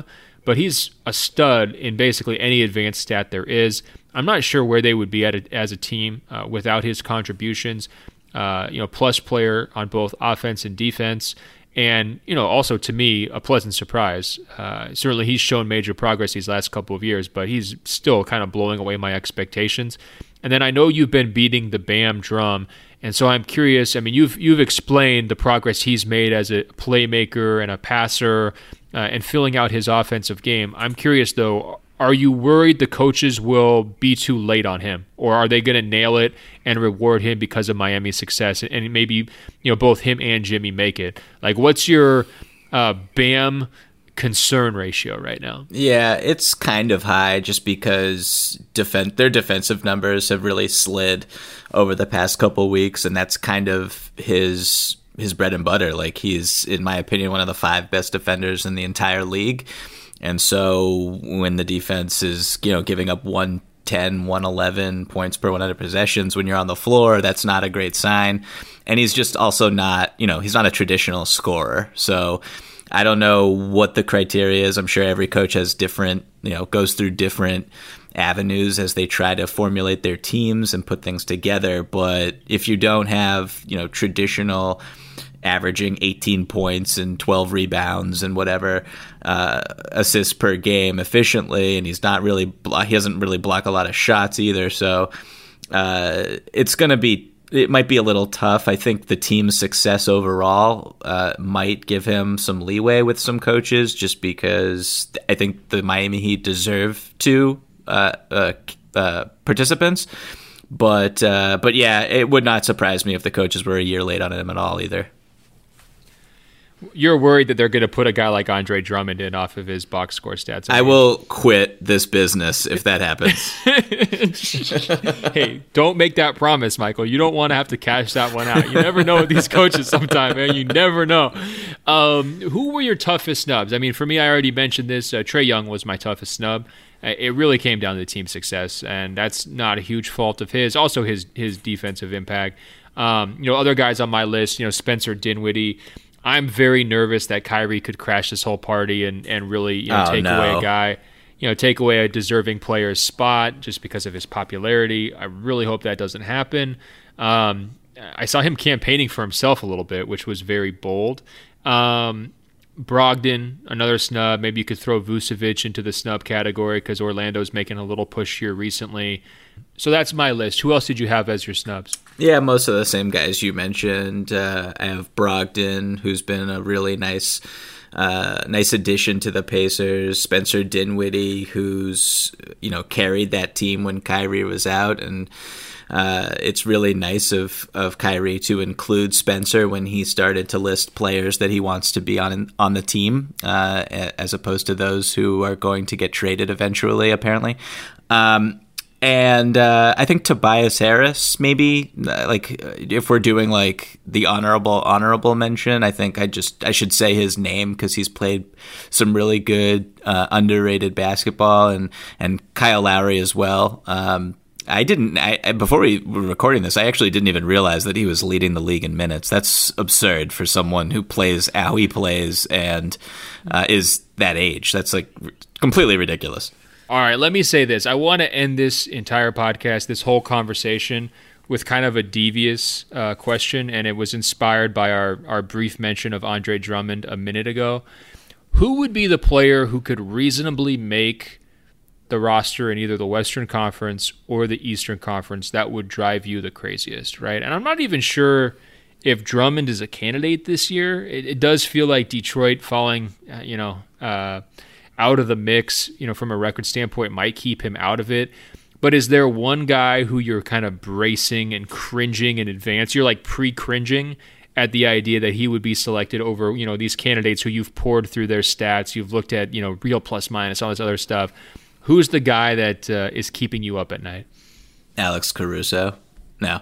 [SPEAKER 4] but he's a stud in basically any advanced stat there is. I'm not sure where they would be at as a team without his contributions. Plus player on both offense and defense. And, also to me, a pleasant surprise. Certainly he's shown major progress these last couple of years, but he's still kind of blowing away my expectations. And then I know you've been beating the Bam drum, and so I'm curious. I mean, you've explained the progress he's made as a playmaker and a passer and filling out his offensive game. I'm curious, though, are you worried the coaches will be too late on him, or are they going to nail it and reward him because of Miami's success, and maybe both him and Jimmy make it? Like, what's your Bam concern ratio right now?
[SPEAKER 5] Yeah, it's kind of high just because their defensive numbers have really slid over the past couple weeks, and that's kind of his bread and butter. Like, he's, in my opinion, one of the 5 best defenders in the entire league. And so when the defense is, giving up 110, 111 points per 100 possessions when you're on the floor, that's not a great sign. And he's just also not, he's not a traditional scorer. So I don't know what the criteria is. I'm sure every coach has different, goes through different avenues as they try to formulate their teams and put things together. But if you don't have, traditional averaging 18 points and 12 rebounds and whatever assists per game efficiently, and he doesn't really block a lot of shots either. So it might be a little tough. I think the team's success overall might give him some leeway with some coaches, just because I think the Miami Heat deserve 2 participants. But yeah, it would not surprise me if the coaches were a year late on him at all either.
[SPEAKER 4] You're worried that they're going to put a guy like Andre Drummond in off of his box score stats.
[SPEAKER 5] I will quit this business if that happens.
[SPEAKER 4] Hey, don't make that promise, Michael. You don't want to have to cash that one out. You never know with these coaches sometime, man. You never know. Who were your toughest snubs? I mean, for me, I already mentioned this. Trae Young was my toughest snub. It really came down to the team success, and that's not a huge fault of his. Also, his defensive impact. Other guys on my list, Spencer Dinwiddie. I'm very nervous that Kyrie could crash this whole party and really take away a guy, take away a deserving player's spot just because of his popularity. I really hope that doesn't happen. I saw him campaigning for himself a little bit, which was very bold. Brogdon, another snub. Maybe you could throw Vucevic into the snub category because Orlando's making a little push here recently. So that's my list. Who else did you have as your snubs?
[SPEAKER 5] Yeah, most of the same guys you mentioned. I have Brogdon, who's been a really nice addition to the Pacers. Spencer Dinwiddie, who's carried that team when Kyrie was out, and it's really nice of Kyrie to include Spencer when he started to list players that he wants to be on the team, as opposed to those who are going to get traded eventually, apparently. And I think Tobias Harris, maybe, if we're doing the honorable mention, I think I should say his name because he's played some really good underrated basketball, and Kyle Lowry as well. Before we were recording this, I actually didn't even realize that he was leading the league in minutes. That's absurd for someone who plays how he plays and is that age. That's completely ridiculous.
[SPEAKER 4] All right, let me say this. I want to end this entire podcast, this whole conversation, with kind of a devious question, and it was inspired by our brief mention of Andre Drummond a minute ago. Who would be the player who could reasonably make the roster in either the Western Conference or the Eastern Conference that would drive you the craziest, right? And I'm not even sure if Drummond is a candidate this year. It does feel like Detroit falling, out of the mix, from a record standpoint, might keep him out of it. But is there one guy who you're kind of bracing and cringing in advance? You're pre-cringing at the idea that he would be selected over, these candidates who you've poured through their stats, you've looked at, real plus minus, all this other stuff. Who's the guy that is keeping you up at night?
[SPEAKER 5] Alex Caruso. No.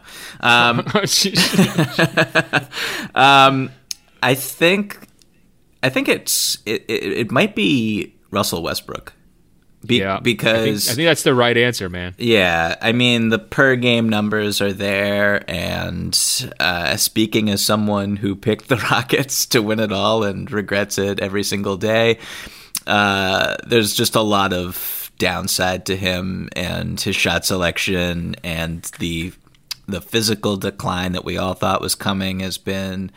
[SPEAKER 5] I think it might be Russell Westbrook. Because
[SPEAKER 4] I think that's the right answer, man.
[SPEAKER 5] Yeah, I mean, the per game numbers are there, and speaking as someone who picked the Rockets to win it all and regrets it every single day, there's just a lot of downside to him and his shot selection, and the physical decline that we all thought was coming has been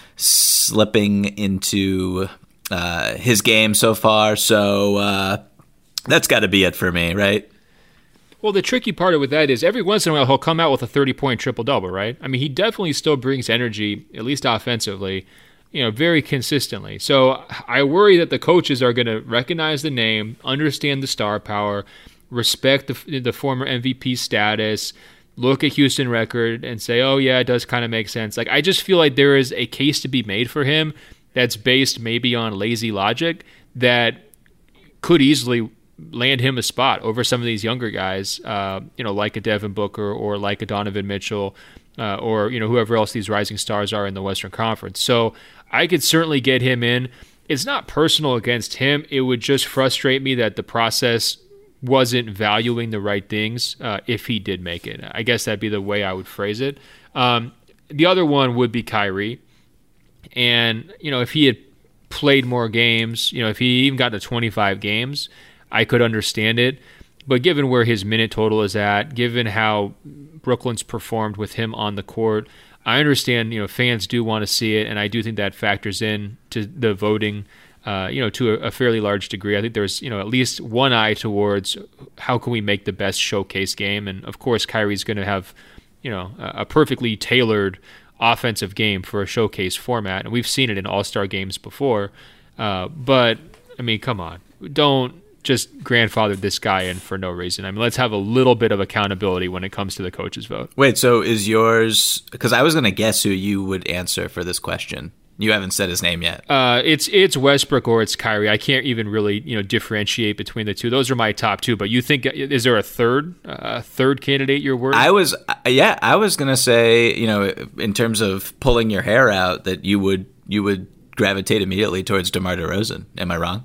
[SPEAKER 5] slipping into his game so far. So that's got to be it for me, right?
[SPEAKER 4] Well, the tricky part with that is every once in a while he'll come out with a 30-point triple-double, right? I mean, he definitely still brings energy, at least offensively, very consistently. So I worry that the coaches are going to recognize the name, understand the star power, respect the former MVP status, look at Houston record and say, oh, yeah, it does kind of make sense. Like, I just feel like there is a case to be made for him that's based maybe on lazy logic that could easily land him a spot over some of these younger guys, like a Devin Booker or like a Donovan Mitchell or whoever else these rising stars are in the Western Conference. So I could certainly get him in. It's not personal against him. It would just frustrate me that the process wasn't valuing the right things if he did make it. I guess that'd be the way I would phrase it. The other one would be Kyrie. And, if he had played more games, if he even got to 25 games, I could understand it. But given where his minute total is at, given how Brooklyn's performed with him on the court, I understand, fans do want to see it, and I do think that factors in to the voting, to a fairly large degree. I think there's, at least one eye towards how can we make the best showcase game, and of course Kyrie's going to have, a perfectly tailored offensive game for a showcase format, and we've seen it in All-Star games before. But I mean, come on, don't just grandfather this guy in for no reason. I mean, let's have a little bit of accountability when it comes to the coaches' vote.
[SPEAKER 5] Wait, so is yours, because I was going to guess who you would answer for this question. You haven't said his name yet.
[SPEAKER 4] It's Westbrook or it's Kyrie. I can't even really differentiate between the two. Those are my top two. But you think, is there a third candidate you're worried?
[SPEAKER 5] I was going to say, in terms of pulling your hair out, that you would gravitate immediately towards DeMar DeRozan. Am I wrong?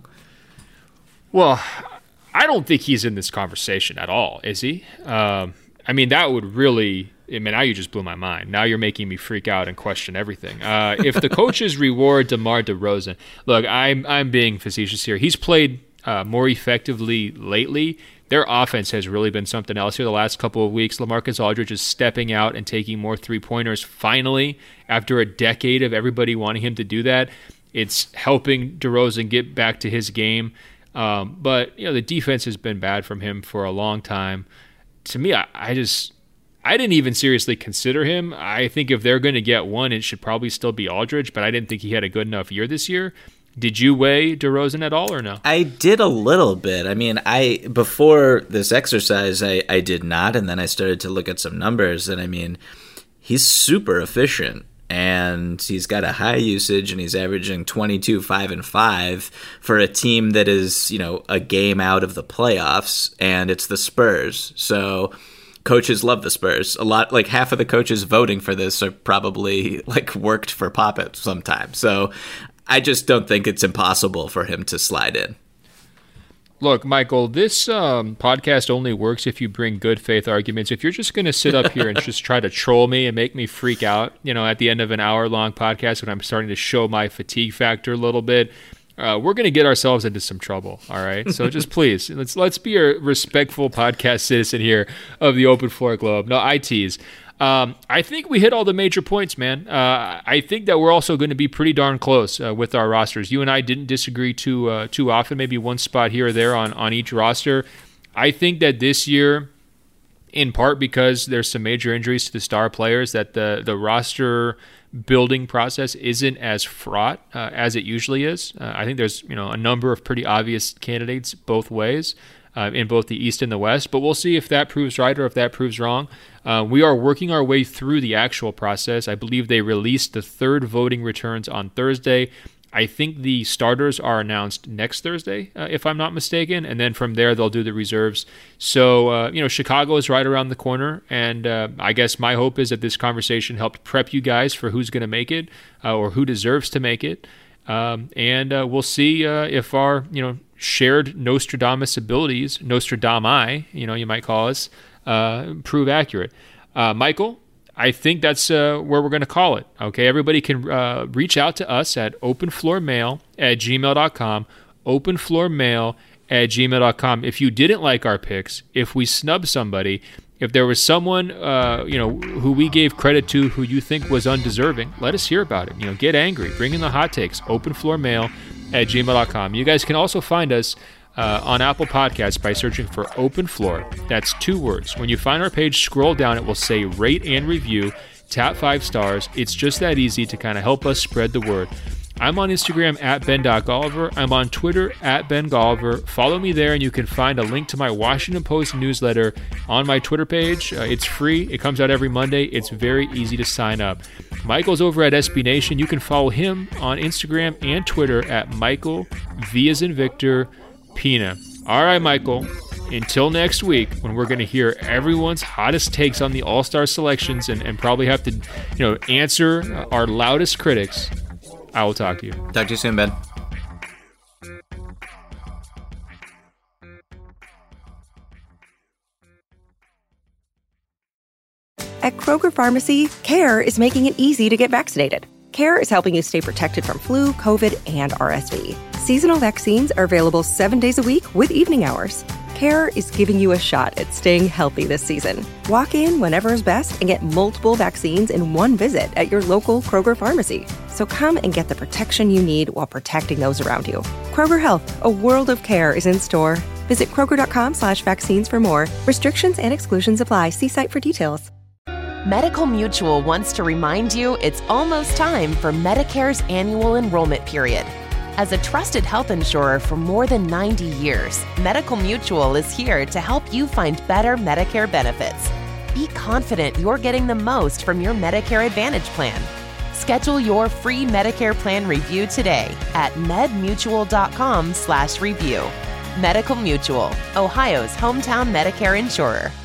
[SPEAKER 4] Well, I don't think he's in this conversation at all, is he? I mean, that would really... now you just blew my mind. Now you're making me freak out and question everything. If the coaches reward DeMar DeRozan... Look, I'm being facetious here. He's played more effectively lately. Their offense has really been something else here the last couple of weeks. LaMarcus Aldridge is stepping out and taking more three-pointers finally after a decade of everybody wanting him to do that. It's helping DeRozan get back to his game. But the defense has been bad from him for a long time. To me, I didn't even seriously consider him. I think if they're going to get one, it should probably still be Aldridge, but I didn't think he had a good enough year this year. Did you weigh DeRozan at all or no?
[SPEAKER 5] I did a little bit. I mean, before this exercise, I did not, and then I started to look at some numbers, and I mean, he's super efficient. And he's got a high usage, and he's averaging 22, 5, and 5 for a team that is, a game out of the playoffs, and it's the Spurs. So coaches love the Spurs. A lot, like half of the coaches voting for this are probably worked for Pop at some time. So I just don't think it's impossible for him to slide in.
[SPEAKER 4] Look, Michael, this podcast only works if you bring good faith arguments. If you're just going to sit up here and just try to troll me and make me freak out, at the end of an hour-long podcast when I'm starting to show my fatigue factor a little bit, we're going to get ourselves into some trouble, all right? So just please, let's be a respectful podcast citizen here of the Open Floor Globe. No, I tease. I think we hit all the major points, man. I think that we're also going to be pretty darn close with our rosters. You and I didn't disagree too often, maybe one spot here or there on each roster. I think that this year, in part because there's some major injuries to the star players, that the roster building process isn't as fraught as it usually is. I think there's a number of pretty obvious candidates both ways. In both the East and the West, but we'll see if that proves right or if that proves wrong. We are working our way through the actual process. I believe they released the third voting returns on Thursday. I think the starters are announced next Thursday, if I'm not mistaken, and then from there they'll do the reserves. So, Chicago is right around the corner, and I guess my hope is that this conversation helped prep you guys for who's going to make it or who deserves to make it. And we'll see if our, shared Nostradamus abilities, Nostradamus, you might call us, prove accurate. Michael, I think that's where we're going to call it. Okay, everybody can reach out to us at openfloormail@gmail.com, openfloormail@gmail.com. If you didn't like our picks, if we snubbed somebody, if there was someone who we gave credit to who you think was undeserving, let us hear about it. Get angry. Bring in the hot takes. openfloormail@gmail.com. You guys can also find us on Apple Podcasts by searching for Open Floor. That's 2 words. When you find our page, scroll down. It will say rate and review. Tap 5 stars. It's just that easy to kind of help us spread the word. I'm on Instagram @Ben.Golliver. I'm on Twitter @BenGolliver. Follow me there, and you can find a link to my Washington Post newsletter on my Twitter page. It's free. It comes out every Monday. It's very easy to sign up. Michael's over at SB Nation. You can follow him on Instagram and Twitter @Michael V as in Victor Pina. All right, Michael. Until next week, when we're going to hear everyone's hottest takes on the All-Star selections and probably have to, answer our loudest critics, I will talk to you.
[SPEAKER 5] Talk to you soon, Ben.
[SPEAKER 6] At Kroger Pharmacy, CARE is making it easy to get vaccinated. CARE is helping you stay protected from flu, COVID, and RSV. Seasonal vaccines are available 7 days a week with evening hours. CARE is giving you a shot at staying healthy this season. Walk in whenever is best and get multiple vaccines in one visit at your local Kroger pharmacy. So come and get the protection you need while protecting those around you. Kroger Health, a world of care is in store. Visit Kroger.com/vaccines for more. Restrictions and exclusions apply. See site for details.
[SPEAKER 7] Medical Mutual wants to remind you it's almost time for Medicare's annual enrollment period. As a trusted health insurer for more than 90 years, Medical Mutual is here to help you find better Medicare benefits. Be confident you're getting the most from your Medicare Advantage plan. Schedule your free Medicare plan review today at medmutual.com/review. Medical Mutual, Ohio's hometown Medicare insurer.